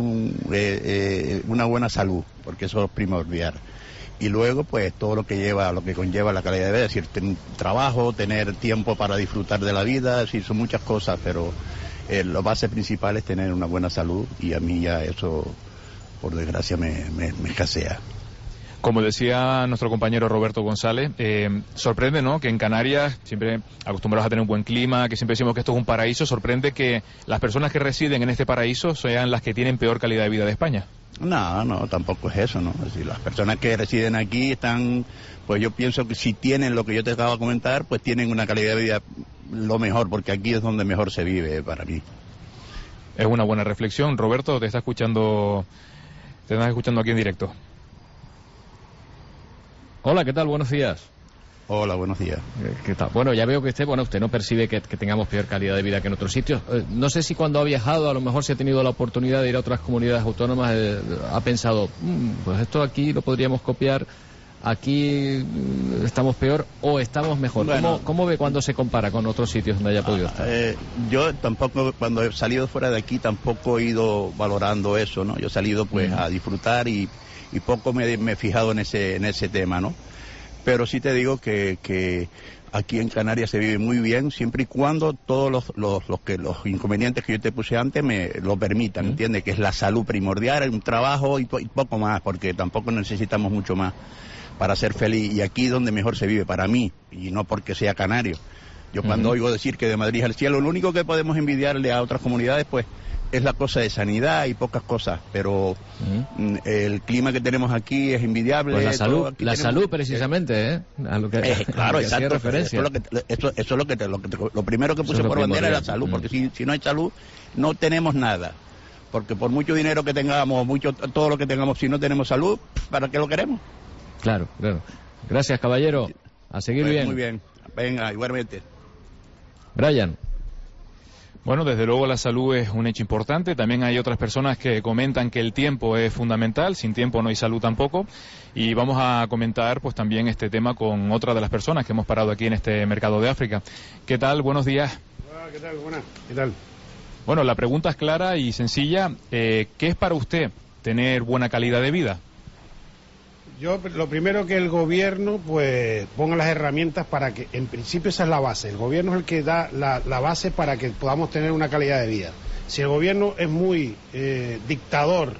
una buena salud, porque eso es primordial. Y luego, pues, todo lo que conlleva la calidad de vida, es decir, tener trabajo, tener tiempo para disfrutar de la vida, es decir, son muchas cosas, pero la base principal es tener una buena salud, y a mí ya eso, por desgracia, me escasea. Como decía nuestro compañero Roberto González, sorprende, ¿no?, que en Canarias, siempre acostumbrados a tener un buen clima, que siempre decimos que esto es un paraíso, sorprende que las personas que residen en este paraíso sean las que tienen peor calidad de vida de España. No, tampoco es eso, ¿no? Es decir, las personas que residen aquí están, pues yo pienso que si tienen lo que yo te acabo de comentar, pues tienen una calidad de vida lo mejor, porque aquí es donde mejor se vive para mí. Es una buena reflexión. Roberto, te estás escuchando aquí en directo. Hola, ¿qué tal? Buenos días. Hola, buenos días. ¿Qué tal? Bueno, ya veo que usted no percibe que tengamos peor calidad de vida que en otros sitios. No sé si cuando ha viajado, a lo mejor si ha tenido la oportunidad de ir a otras comunidades autónomas, ha pensado, pues esto aquí lo podríamos copiar, aquí estamos peor o estamos mejor. Bueno, ¿Cómo ve cuando se compara con otros sitios donde haya podido estar? Yo tampoco, cuando he salido fuera de aquí, tampoco he ido valorando eso, ¿no? Yo he salido pues a disfrutar y poco me he fijado en ese tema, ¿no? Pero sí te digo que Aquí en Canarias se vive muy bien, siempre y cuando todos los inconvenientes que yo te puse antes me lo permitan, ¿entiendes? Que es la salud primordial, un trabajo y poco más, porque tampoco necesitamos mucho más para ser feliz. Y aquí es donde mejor se vive, para mí, y no porque sea canario. Yo cuando oigo decir que de Madrid al cielo, lo único que podemos envidiarle a otras comunidades, pues, es la cosa de sanidad y pocas cosas, pero el clima que tenemos aquí es envidiable. Pues la salud precisamente, a lo que, claro, exacto. Referencia. Eso es lo primero que puse por bandera es la salud, porque si no hay salud no tenemos nada, porque por mucho dinero que tengamos, todo lo que tengamos, si no tenemos salud, ¿para qué lo queremos? Claro. Gracias, caballero. A seguir bien. Muy bien. Venga, igualmente. Brian. Bueno, desde luego la salud es un hecho importante. También hay otras personas que comentan que el tiempo es fundamental. Sin tiempo no hay salud tampoco. Y vamos a comentar pues también este tema con otra de las personas que hemos parado aquí en este mercado de África. ¿Qué tal? Buenos días. Hola, ¿qué tal? Buenas. ¿Qué tal? Bueno, la pregunta es clara y sencilla. ¿Qué es para usted tener buena calidad de vida? Yo, lo primero, que el gobierno pues ponga las herramientas para que, en principio esa es la base, el gobierno es el que da la base para que podamos tener una calidad de vida. Si el gobierno es muy dictador,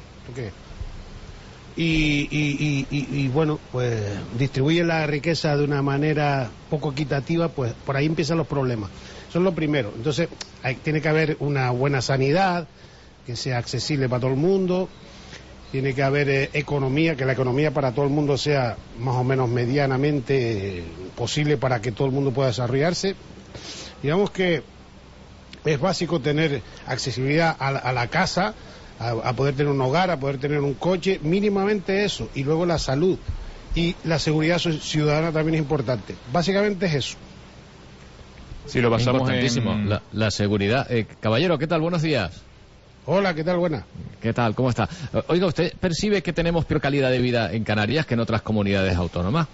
y bueno, pues distribuye la riqueza de una manera poco equitativa, pues por ahí empiezan los problemas. Eso es lo primero. Entonces tiene que haber una buena sanidad, que sea accesible para todo el mundo. Tiene que haber economía, que la economía para todo el mundo sea más o menos medianamente posible para que todo el mundo pueda desarrollarse. Digamos que es básico tener accesibilidad a la casa, a poder tener un hogar, a poder tener un coche, mínimamente eso. Y luego la salud y la seguridad ciudadana también es importante. Básicamente es eso. Sí, lo basamos importantísimo, la seguridad. Caballero, ¿qué tal? Buenos días. Hola, ¿qué tal? Buena. ¿Qué tal? ¿Cómo está? Oiga, ¿usted percibe que tenemos peor calidad de vida en Canarias que en otras comunidades autónomas?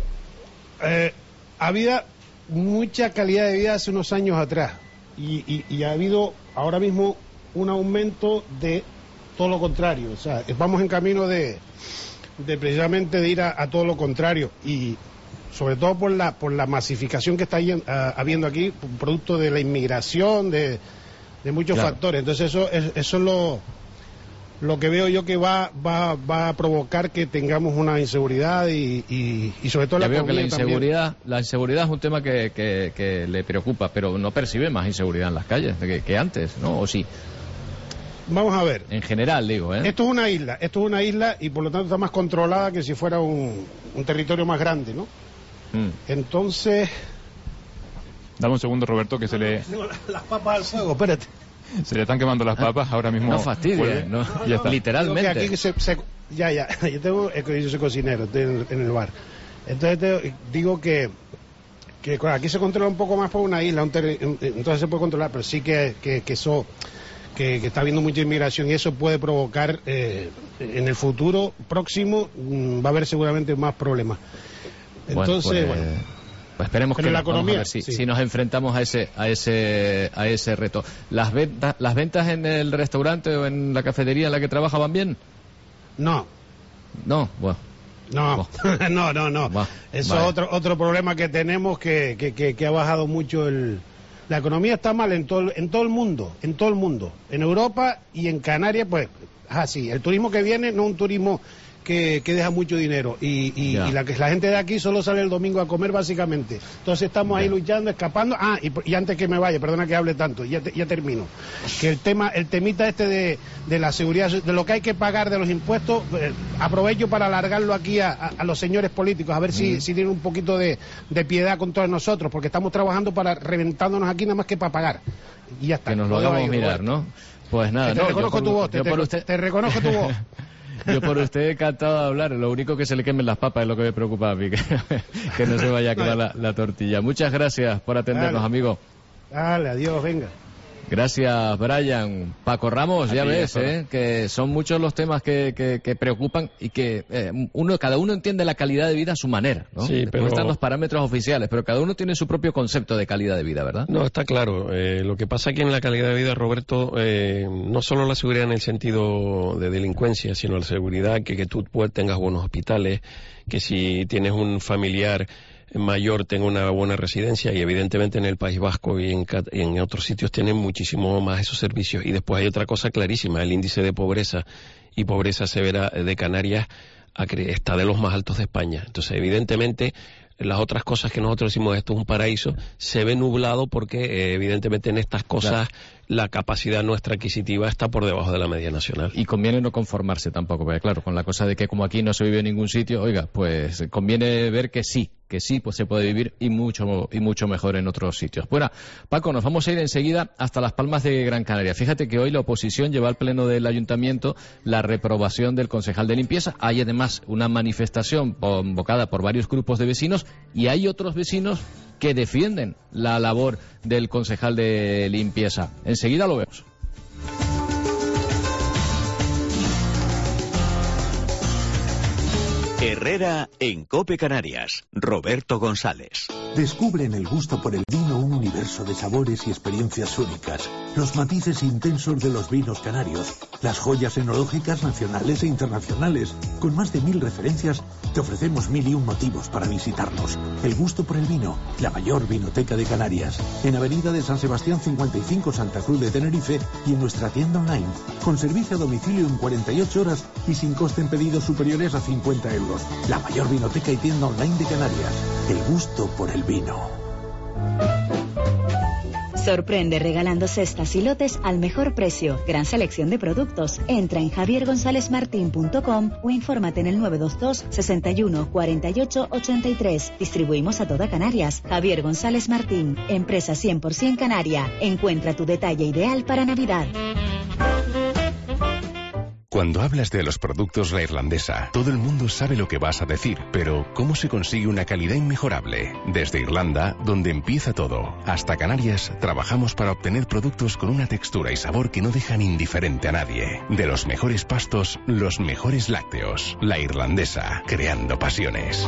Había mucha calidad de vida hace unos años atrás y ha habido ahora mismo un aumento de todo lo contrario. O sea, vamos en camino de precisamente de ir a todo lo contrario, y sobre todo por la masificación que está habiendo aquí, producto de la inmigración, de muchos factores. Entonces eso es lo que veo yo que va a provocar que tengamos una inseguridad y sobre todo ya veo que la inseguridad es un tema que le preocupa, pero no percibe más inseguridad en las calles que antes, ¿no? ¿O sí? Vamos a ver. En general, digo, Esto es una isla y por lo tanto está más controlada que si fuera un territorio más grande, ¿no? Entonces... Dame un segundo, Roberto, que se le... Tengo las papas al fuego, espérate. Se le están quemando las papas ahora mismo. No fastidia, ¿no? Ya está. Literalmente. Aquí yo soy cocinero, estoy en el bar. Entonces digo que aquí se controla un poco más por una isla, entonces se puede controlar, pero sí que está habiendo mucha inmigración y eso puede provocar en el futuro próximo va a haber seguramente más problemas. Entonces, pues esperemos que la economía, vamos a ver si nos enfrentamos a ese reto. ¿Las ventas en el restaurante o en la cafetería en la que trabaja van bien? No. No, bueno. No, no. Eso es otro problema que tenemos que ha bajado mucho la economía está mal en todo el mundo, en Europa y en Canarias, pues así. El turismo que viene no es un turismo que deja mucho dinero y la gente de aquí solo sale el domingo a comer básicamente. Entonces estamos ahí luchando, escapando. Y antes que me vaya, perdona que hable tanto, ya termino, que el temita de la seguridad, de lo que hay que pagar de los impuestos, aprovecho para alargarlo aquí a los señores políticos, a ver si tienen un poquito de piedad con todos nosotros, porque estamos trabajando para reventándonos aquí nada más que para pagar y ya está. Que nos lo hagamos mirar, ¿no? Pues nada, te reconozco tu voz, te reconozco tu voz. Yo por usted encantado de hablar. Lo único que se le quemen las papas es lo que me preocupa a mí, que no se vaya a quemar la tortilla. Muchas gracias por atendernos, amigo. Dale, adiós, venga. Gracias, Brian. Paco Ramos, ya ves, que son muchos los temas que preocupan y que cada uno entiende la calidad de vida a su manera, ¿no? Sí, pero... están los parámetros oficiales, pero cada uno tiene su propio concepto de calidad de vida, ¿verdad? No, está claro. Lo que pasa aquí en la calidad de vida, Roberto, no solo la seguridad en el sentido de delincuencia, sino la seguridad que tú tengas buenos hospitales, que si tienes un familiar mayor tenga una buena residencia, y evidentemente en el País Vasco y en otros sitios tienen muchísimo más esos servicios. Y después hay otra cosa clarísima: el índice de pobreza y pobreza severa de Canarias está de los más altos de España. Entonces, evidentemente, las otras cosas que nosotros decimos esto es un paraíso, se ve nublado porque evidentemente en estas cosas la capacidad nuestra adquisitiva está por debajo de la media nacional. Y conviene no conformarse tampoco, porque claro, con la cosa de que como aquí no se vive en ningún sitio, oiga, pues conviene ver que sí, pues se puede vivir y mucho mejor en otros sitios. Bueno, Paco, nos vamos a ir enseguida hasta Las Palmas de Gran Canaria. Fíjate que hoy la oposición lleva al pleno del ayuntamiento la reprobación del concejal de limpieza. Hay además una manifestación convocada por varios grupos de vecinos, y hay otros vecinos que defienden la labor del concejal de limpieza. Enseguida lo vemos. Herrera en COPE Canarias. Roberto González. Descubre en el gusto por el vino un universo de sabores y experiencias únicas. Los matices intensos de los vinos canarios. Las joyas enológicas nacionales e internacionales. Con más de 1000 referencias, te ofrecemos 1001 motivos para visitarnos. El gusto por el vino, la mayor vinoteca de Canarias. En Avenida de San Sebastián 55, Santa Cruz de Tenerife, y en nuestra tienda online. Con servicio a domicilio en 48 horas y sin coste en pedidos superiores a 50 euros. La mayor vinoteca y tienda online de Canarias. El gusto por el vino. Sorprende regalando cestas y lotes al mejor precio. Gran selección de productos. Entra en javiergonzalezmartin.com o infórmate en el 922 61 48 83. Distribuimos a toda Canarias. Javier González Martín, empresa 100% canaria. Encuentra tu detalle ideal para Navidad. Cuando hablas de los productos La Irlandesa, todo el mundo sabe lo que vas a decir, pero ¿cómo se consigue una calidad inmejorable? Desde Irlanda, donde empieza todo, hasta Canarias, trabajamos para obtener productos con una textura y sabor que no dejan indiferente a nadie. De los mejores pastos, los mejores lácteos. La Irlandesa, creando pasiones.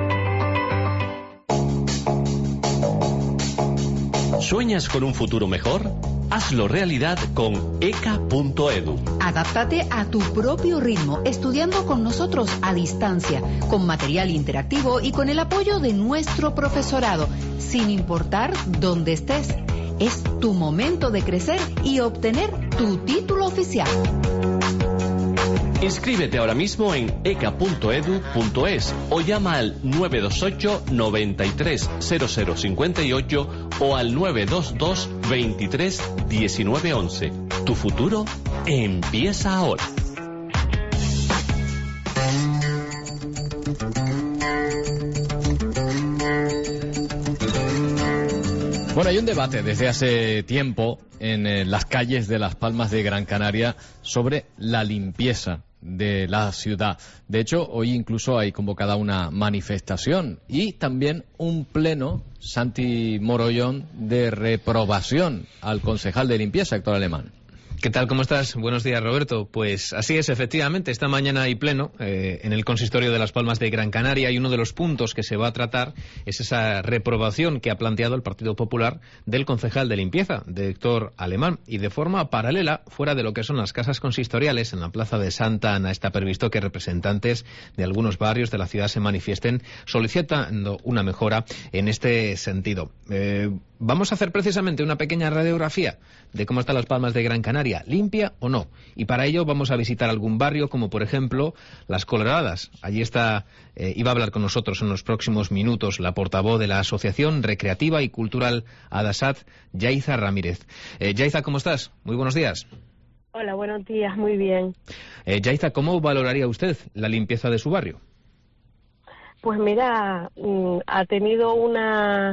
¿Sueñas con un futuro mejor? Hazlo realidad con ECA.edu. Adáptate a tu propio ritmo, estudiando con nosotros a distancia, con material interactivo y con el apoyo de nuestro profesorado, sin importar dónde estés. Es tu momento de crecer y obtener tu título oficial. Inscríbete ahora mismo en eca.edu.es o llama al 928 93 0058 o al 922 23 19 11. Tu futuro empieza ahora. Bueno, hay un debate desde hace tiempo en las calles de Las Palmas de Gran Canaria sobre la limpieza de la ciudad. De hecho, hoy incluso hay convocada una manifestación y también un pleno, Santi Morollón, de reprobación al concejal de limpieza, Héctor Alemán. ¿Qué tal? ¿Cómo estás? Buenos días, Roberto. Pues así es, efectivamente. Esta mañana hay pleno en el consistorio de Las Palmas de Gran Canaria, y uno de los puntos que se va a tratar es esa reprobación que ha planteado el Partido Popular del concejal de limpieza, de Héctor Alemán. Y de forma paralela, fuera de lo que son las casas consistoriales, en la plaza de Santa Ana, está previsto que representantes de algunos barrios de la ciudad se manifiesten solicitando una mejora en este sentido. Vamos a hacer precisamente una pequeña radiografía de cómo están Las Palmas de Gran Canaria, limpia o no. Y para ello vamos a visitar algún barrio, como por ejemplo Las Coloradas. Allí está, iba a hablar con nosotros en los próximos minutos, la portavoz de la Asociación Recreativa y Cultural Adasat, Yaiza Ramírez. Yaiza, ¿cómo estás? Muy buenos días. Hola, buenos días, muy bien. Yaiza, ¿cómo valoraría usted la limpieza de su barrio? Pues mira, ha tenido una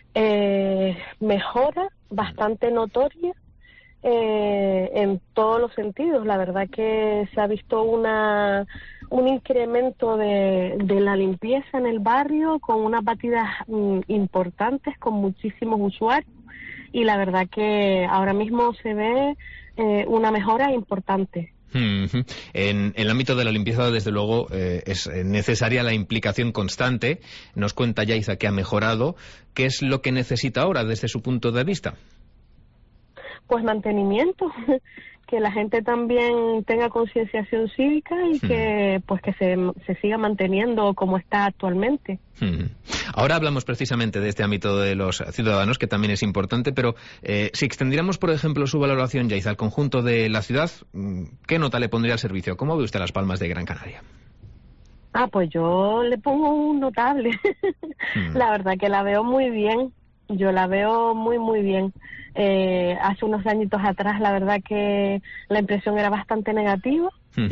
mejora bastante notoria en todos los sentidos. La verdad que se ha visto un incremento de la limpieza en el barrio, con unas batidas importantes, con muchísimos usuarios, y la verdad que ahora mismo se ve una mejora importante. En el ámbito de la limpieza, desde luego, es necesaria la implicación constante. Nos cuenta Yaiza que ha mejorado. ¿Qué es lo que necesita ahora desde su punto de vista? Pues mantenimiento. que la gente también tenga concienciación cívica y que pues que se siga manteniendo como está actualmente. Ahora hablamos precisamente de este ámbito de los ciudadanos, que también es importante, pero si extendiéramos, por ejemplo, su valoración, Yaiza, al conjunto de la ciudad, ¿qué nota le pondría al servicio? ¿Cómo ve usted Las Palmas de Gran Canaria? Pues yo le pongo un notable. La verdad que la veo muy bien. Yo la veo muy, muy bien. Hace unos añitos atrás, la verdad que la impresión era bastante negativa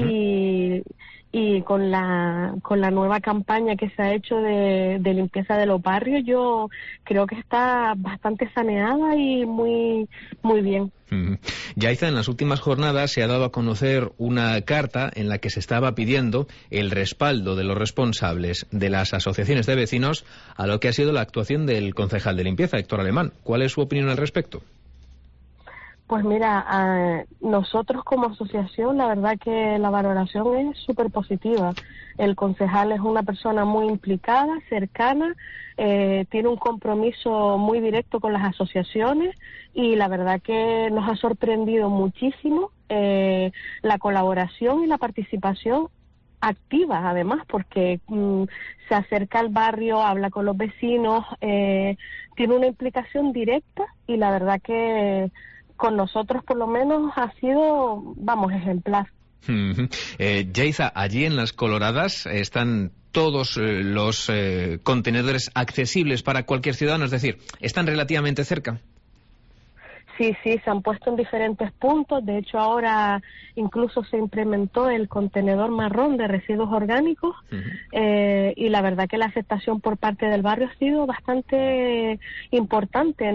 y con la nueva campaña que se ha hecho de limpieza de los barrios, yo creo que está bastante saneada y muy, muy bien. Yaiza, en las últimas jornadas se ha dado a conocer una carta en la que se estaba pidiendo el respaldo de los responsables de las asociaciones de vecinos a lo que ha sido la actuación del concejal de limpieza, Héctor Alemán. ¿Cuál es su opinión al respecto? Pues mira, nosotros como asociación, la verdad que la valoración es súper positiva. El concejal es una persona muy implicada, cercana, tiene un compromiso muy directo con las asociaciones y la verdad que nos ha sorprendido muchísimo la colaboración y la participación activa, además, porque se acerca al barrio, habla con los vecinos, tiene una implicación directa y la verdad que con nosotros por lo menos ha sido, ejemplar. Yaiza, allí en Las Coloradas están todos los contenedores accesibles para cualquier ciudadano, es decir, ¿están relativamente cerca? Sí, se han puesto en diferentes puntos. De hecho, ahora incluso se implementó el contenedor marrón de residuos orgánicos y la verdad que la aceptación por parte del barrio ha sido bastante importante.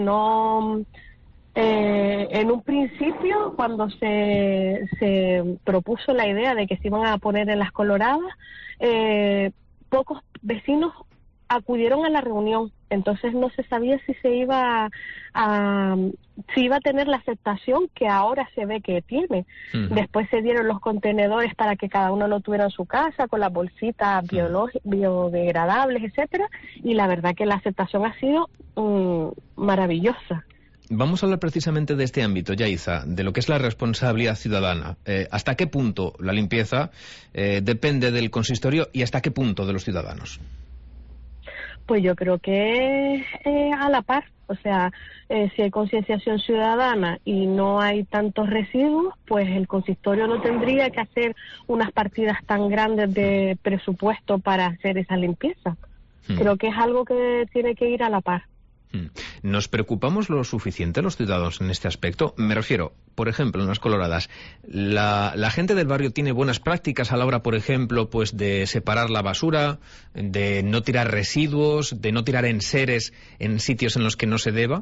En un principio, cuando se propuso la idea de que se iban a poner en Las Coloradas, pocos vecinos acudieron a la reunión, entonces no se sabía si se iba a tener la aceptación que ahora se ve que tiene. Después se dieron los contenedores para que cada uno lo tuviera en su casa, con las bolsitas biodegradables, etcétera, y la verdad que la aceptación ha sido maravillosa. Vamos a hablar precisamente de este ámbito, Yaiza, de lo que es la responsabilidad ciudadana. ¿Hasta qué punto la limpieza depende del consistorio y hasta qué punto de los ciudadanos? Pues yo creo que a la par. O sea, si hay concienciación ciudadana y no hay tantos residuos, pues el consistorio no tendría que hacer unas partidas tan grandes de presupuesto para hacer esa limpieza. Creo que es algo que tiene que ir a la par. ¿Nos preocupamos lo suficiente los ciudadanos en este aspecto? Me refiero, por ejemplo, en Las Coloradas, la gente del barrio tiene buenas prácticas a la hora, por ejemplo, pues de separar la basura, de no tirar residuos, de no tirar enseres en sitios en los que no se deba.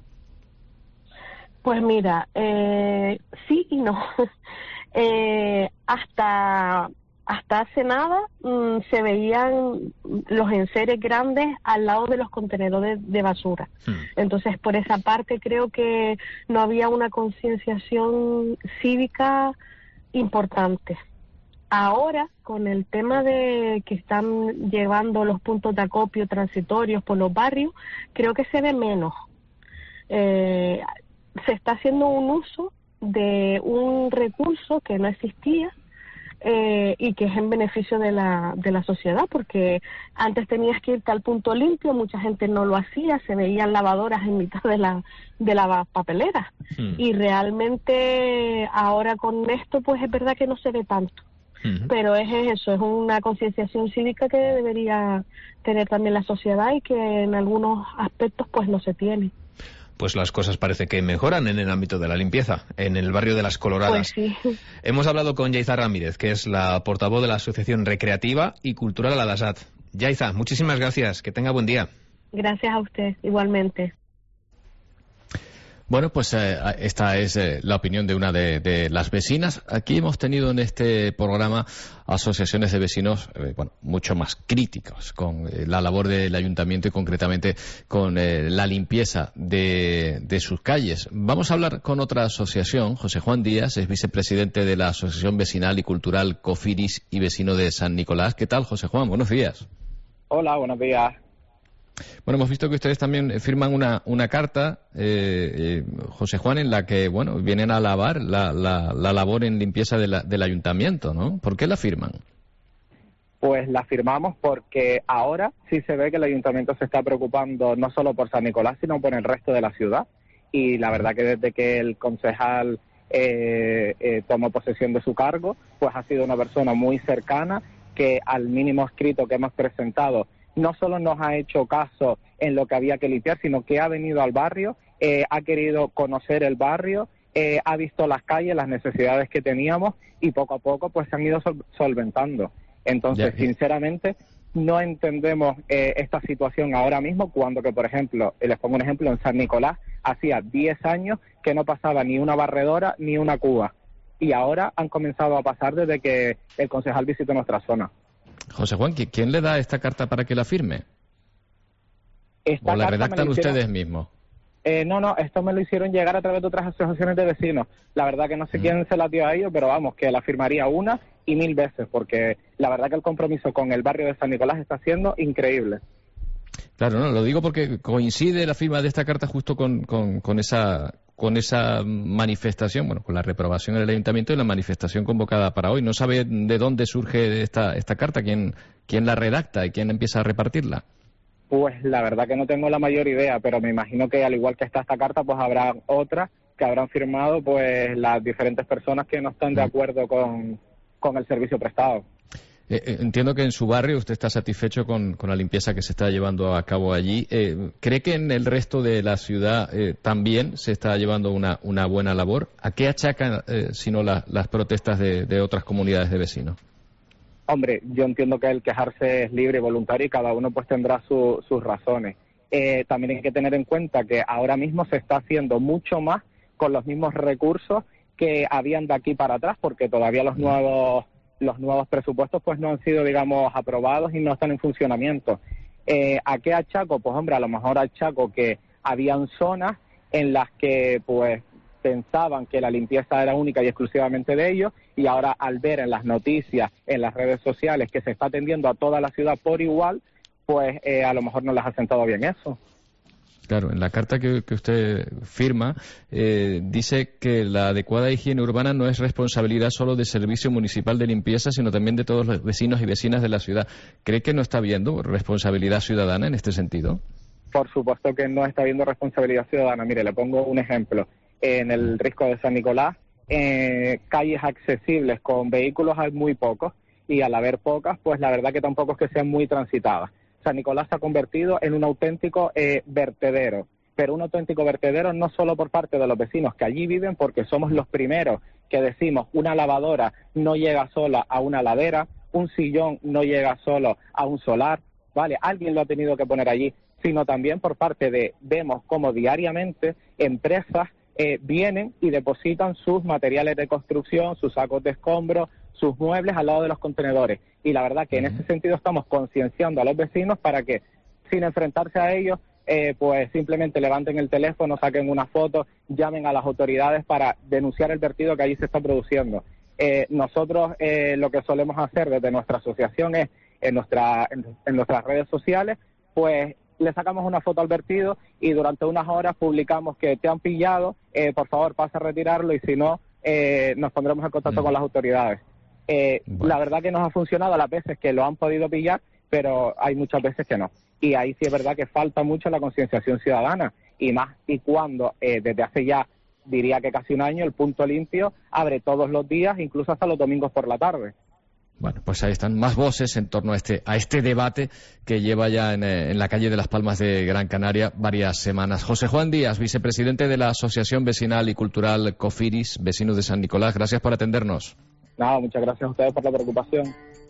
Pues mira, sí y no. Hasta hace nada se veían los enseres grandes al lado de los contenedores de basura. Entonces, por esa parte creo que no había una concienciación cívica importante. Ahora, con el tema de que están llevando los puntos de acopio transitorios por los barrios, creo que se ve menos. Se está haciendo un uso de un recurso que no existía, y que es en beneficio de la sociedad, porque antes tenías que irte al punto limpio, mucha gente no lo hacía, se veían lavadoras en mitad de la papelera, y realmente ahora con esto pues es verdad que no se ve tanto, pero es una concienciación cívica que debería tener también la sociedad y que en algunos aspectos pues no se tiene. Pues las cosas parece que mejoran en el ámbito de la limpieza, en el barrio de Las Coloradas. Pues sí. Hemos hablado con Yaiza Ramírez, que es la portavoz de la Asociación Recreativa y Cultural Aladasat. Yaiza, muchísimas gracias, que tenga buen día. Gracias a usted, igualmente. Bueno, pues esta es la opinión de una de las vecinas. Aquí hemos tenido en este programa asociaciones de vecinos mucho más críticos con la labor del ayuntamiento y concretamente con la limpieza de sus calles. Vamos a hablar con otra asociación. José Juan Díaz es vicepresidente de la Asociación Vecinal y Cultural Cofiris y vecino de San Nicolás. ¿Qué tal, José Juan? Buenos días. Hola, buenos días. Bueno, hemos visto que ustedes también firman una carta, José Juan, en la que, bueno, vienen a alabar la labor en limpieza del ayuntamiento, ¿no? ¿Por qué la firman? Pues la firmamos porque ahora sí se ve que el ayuntamiento se está preocupando no solo por San Nicolás, sino por el resto de la ciudad. Y la verdad que desde que el concejal tomó posesión de su cargo, pues ha sido una persona muy cercana que al mínimo escrito que hemos presentado no solo nos ha hecho caso en lo que había que limpiar, sino que ha venido al barrio, ha querido conocer el barrio, ha visto las calles, las necesidades que teníamos y poco a poco pues se han ido solventando. Entonces, sinceramente, no entendemos esta situación ahora mismo cuando que, por ejemplo, les pongo un ejemplo, en San Nicolás hacía 10 años que no pasaba ni una barredora ni una cuba y ahora han comenzado a pasar desde que el concejal visitó nuestra zona. José Juan, ¿quién le da esta carta para que la firme? ¿O la redactan ustedes mismos? No, esto me lo hicieron llegar a través de otras asociaciones de vecinos. La verdad que no sé quién se la dio a ellos, pero vamos, que la firmaría una y 1000 veces, porque la verdad que el compromiso con el barrio de San Nicolás está siendo increíble. Claro, no, lo digo porque coincide la firma de esta carta justo con esa manifestación, bueno, con la reprobación en el ayuntamiento y la manifestación convocada para hoy. ¿No sabe de dónde surge esta carta? ¿Quién la redacta y quién empieza a repartirla? Pues la verdad que no tengo la mayor idea, pero me imagino que al igual que está esta carta, pues habrá otras que habrán firmado pues las diferentes personas que no están de acuerdo con el servicio prestado. Entiendo que en su barrio usted está satisfecho con la limpieza que se está llevando a cabo allí. ¿Cree que en el resto de la ciudad también se está llevando una buena labor? ¿A qué achacan, sino las protestas de otras comunidades de vecinos? Hombre, yo entiendo que el quejarse es libre y voluntario y cada uno pues tendrá sus razones. También hay que tener en cuenta que ahora mismo se está haciendo mucho más con los mismos recursos que habían de aquí para atrás, porque todavía los nuevos presupuestos pues no han sido, digamos, aprobados y no están en funcionamiento. ¿A qué achaco? Pues hombre, a lo mejor achaco que habían zonas en las que pues pensaban que la limpieza era única y exclusivamente de ellos, y ahora al ver en las noticias, en las redes sociales, que se está atendiendo a toda la ciudad por igual, pues a lo mejor no les ha sentado bien eso. Claro, en la carta que usted firma dice que la adecuada higiene urbana no es responsabilidad solo del Servicio Municipal de Limpieza, sino también de todos los vecinos y vecinas de la ciudad. ¿Cree que no está habiendo responsabilidad ciudadana en este sentido? Por supuesto que no está habiendo responsabilidad ciudadana. Mire, le pongo un ejemplo. En el Risco de San Nicolás, calles accesibles con vehículos hay muy pocos, y al haber pocas, pues la verdad que tampoco es que sean muy transitadas. San Nicolás se ha convertido en un auténtico vertedero, pero un auténtico vertedero no solo por parte de los vecinos que allí viven, porque somos los primeros que decimos una lavadora no llega sola a una ladera, un sillón no llega solo a un solar, ¿vale? Alguien lo ha tenido que poner allí, sino también por parte de, vemos como diariamente empresas vienen y depositan sus materiales de construcción, sus sacos de escombros, sus muebles al lado de los contenedores. Y la verdad que en ese sentido estamos concienciando a los vecinos para que, sin enfrentarse a ellos, pues simplemente levanten el teléfono, saquen una foto, llamen a las autoridades para denunciar el vertido que allí se está produciendo. Nosotros lo que solemos hacer desde nuestra asociación es, en nuestras redes sociales, pues le sacamos una foto al vertido y durante unas horas publicamos que te han pillado, por favor pasa a retirarlo, y si no, nos pondremos en contacto con las autoridades. La verdad que nos ha funcionado a las veces que lo han podido pillar, pero hay muchas veces que no. Y ahí sí es verdad que falta mucho la concienciación ciudadana, y más y cuando desde hace ya, diría que casi un año, el Punto Limpio abre todos los días, incluso hasta los domingos por la tarde. Bueno, pues ahí están más voces en torno a este debate que lleva ya en la calle de Las Palmas de Gran Canaria varias semanas. José Juan Díaz, vicepresidente de la Asociación Vecinal y Cultural Cofiris, vecinos de San Nicolás, gracias por atendernos. Nada, muchas gracias a ustedes por la preocupación.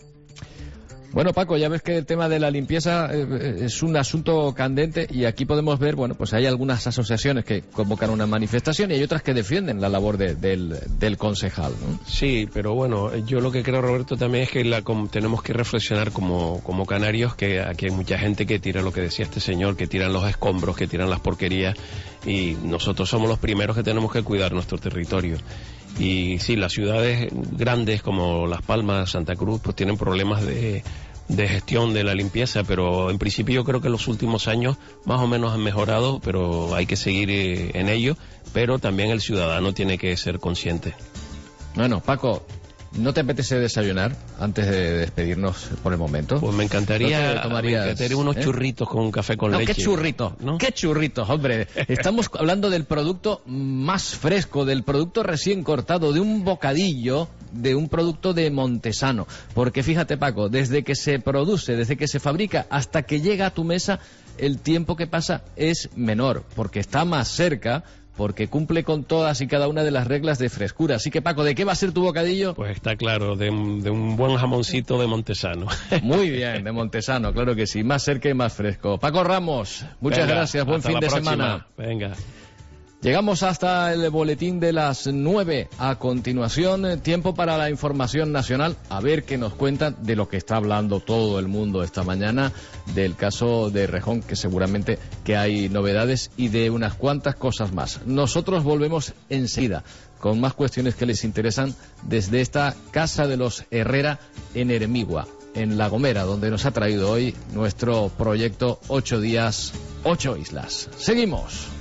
Bueno, Paco, ya ves que el tema de la limpieza es un asunto candente, y aquí podemos ver, bueno, pues hay algunas asociaciones que convocan una manifestación y hay otras que defienden la labor del concejal, ¿no? Sí, pero bueno, yo lo que creo, Roberto, también es que tenemos que reflexionar como canarios, que aquí hay mucha gente que tira lo que decía este señor, que tiran los escombros, que tiran las porquerías, y nosotros somos los primeros que tenemos que cuidar nuestro territorio. Y sí, las ciudades grandes como Las Palmas, Santa Cruz, pues tienen problemas de gestión de la limpieza, pero en principio yo creo que en los últimos años más o menos han mejorado, pero hay que seguir en ello, pero también el ciudadano tiene que ser consciente. Bueno, Paco, ¿no te apetece desayunar antes de despedirnos por el momento? Pues me encantaría, unos churritos con un café con leche. ¿Qué churritos? ¿No? ¿Qué churritos, hombre? Estamos hablando del producto más fresco, del producto recién cortado, de un bocadillo, de un producto de Montesano. Porque fíjate, Paco, desde que se produce, desde que se fabrica hasta que llega a tu mesa, el tiempo que pasa es menor, porque está más cerca, porque cumple con todas y cada una de las reglas de frescura. Así que, Paco, ¿de qué va a ser tu bocadillo? Pues está claro, de un buen jamoncito de Montesano. Muy bien, de Montesano, claro que sí, más cerca y más fresco. Paco Ramos, muchas gracias, buen fin de semana. Venga. Llegamos hasta el boletín de las 9. A continuación, tiempo para la información nacional. A ver qué nos cuentan de lo que está hablando todo el mundo esta mañana, del caso de Rejón, que seguramente que hay novedades, y de unas cuantas cosas más. Nosotros volvemos enseguida con más cuestiones que les interesan desde esta Casa de los Herrera en Hermigua, en La Gomera, donde nos ha traído hoy nuestro proyecto 8 días, 8 islas. Seguimos.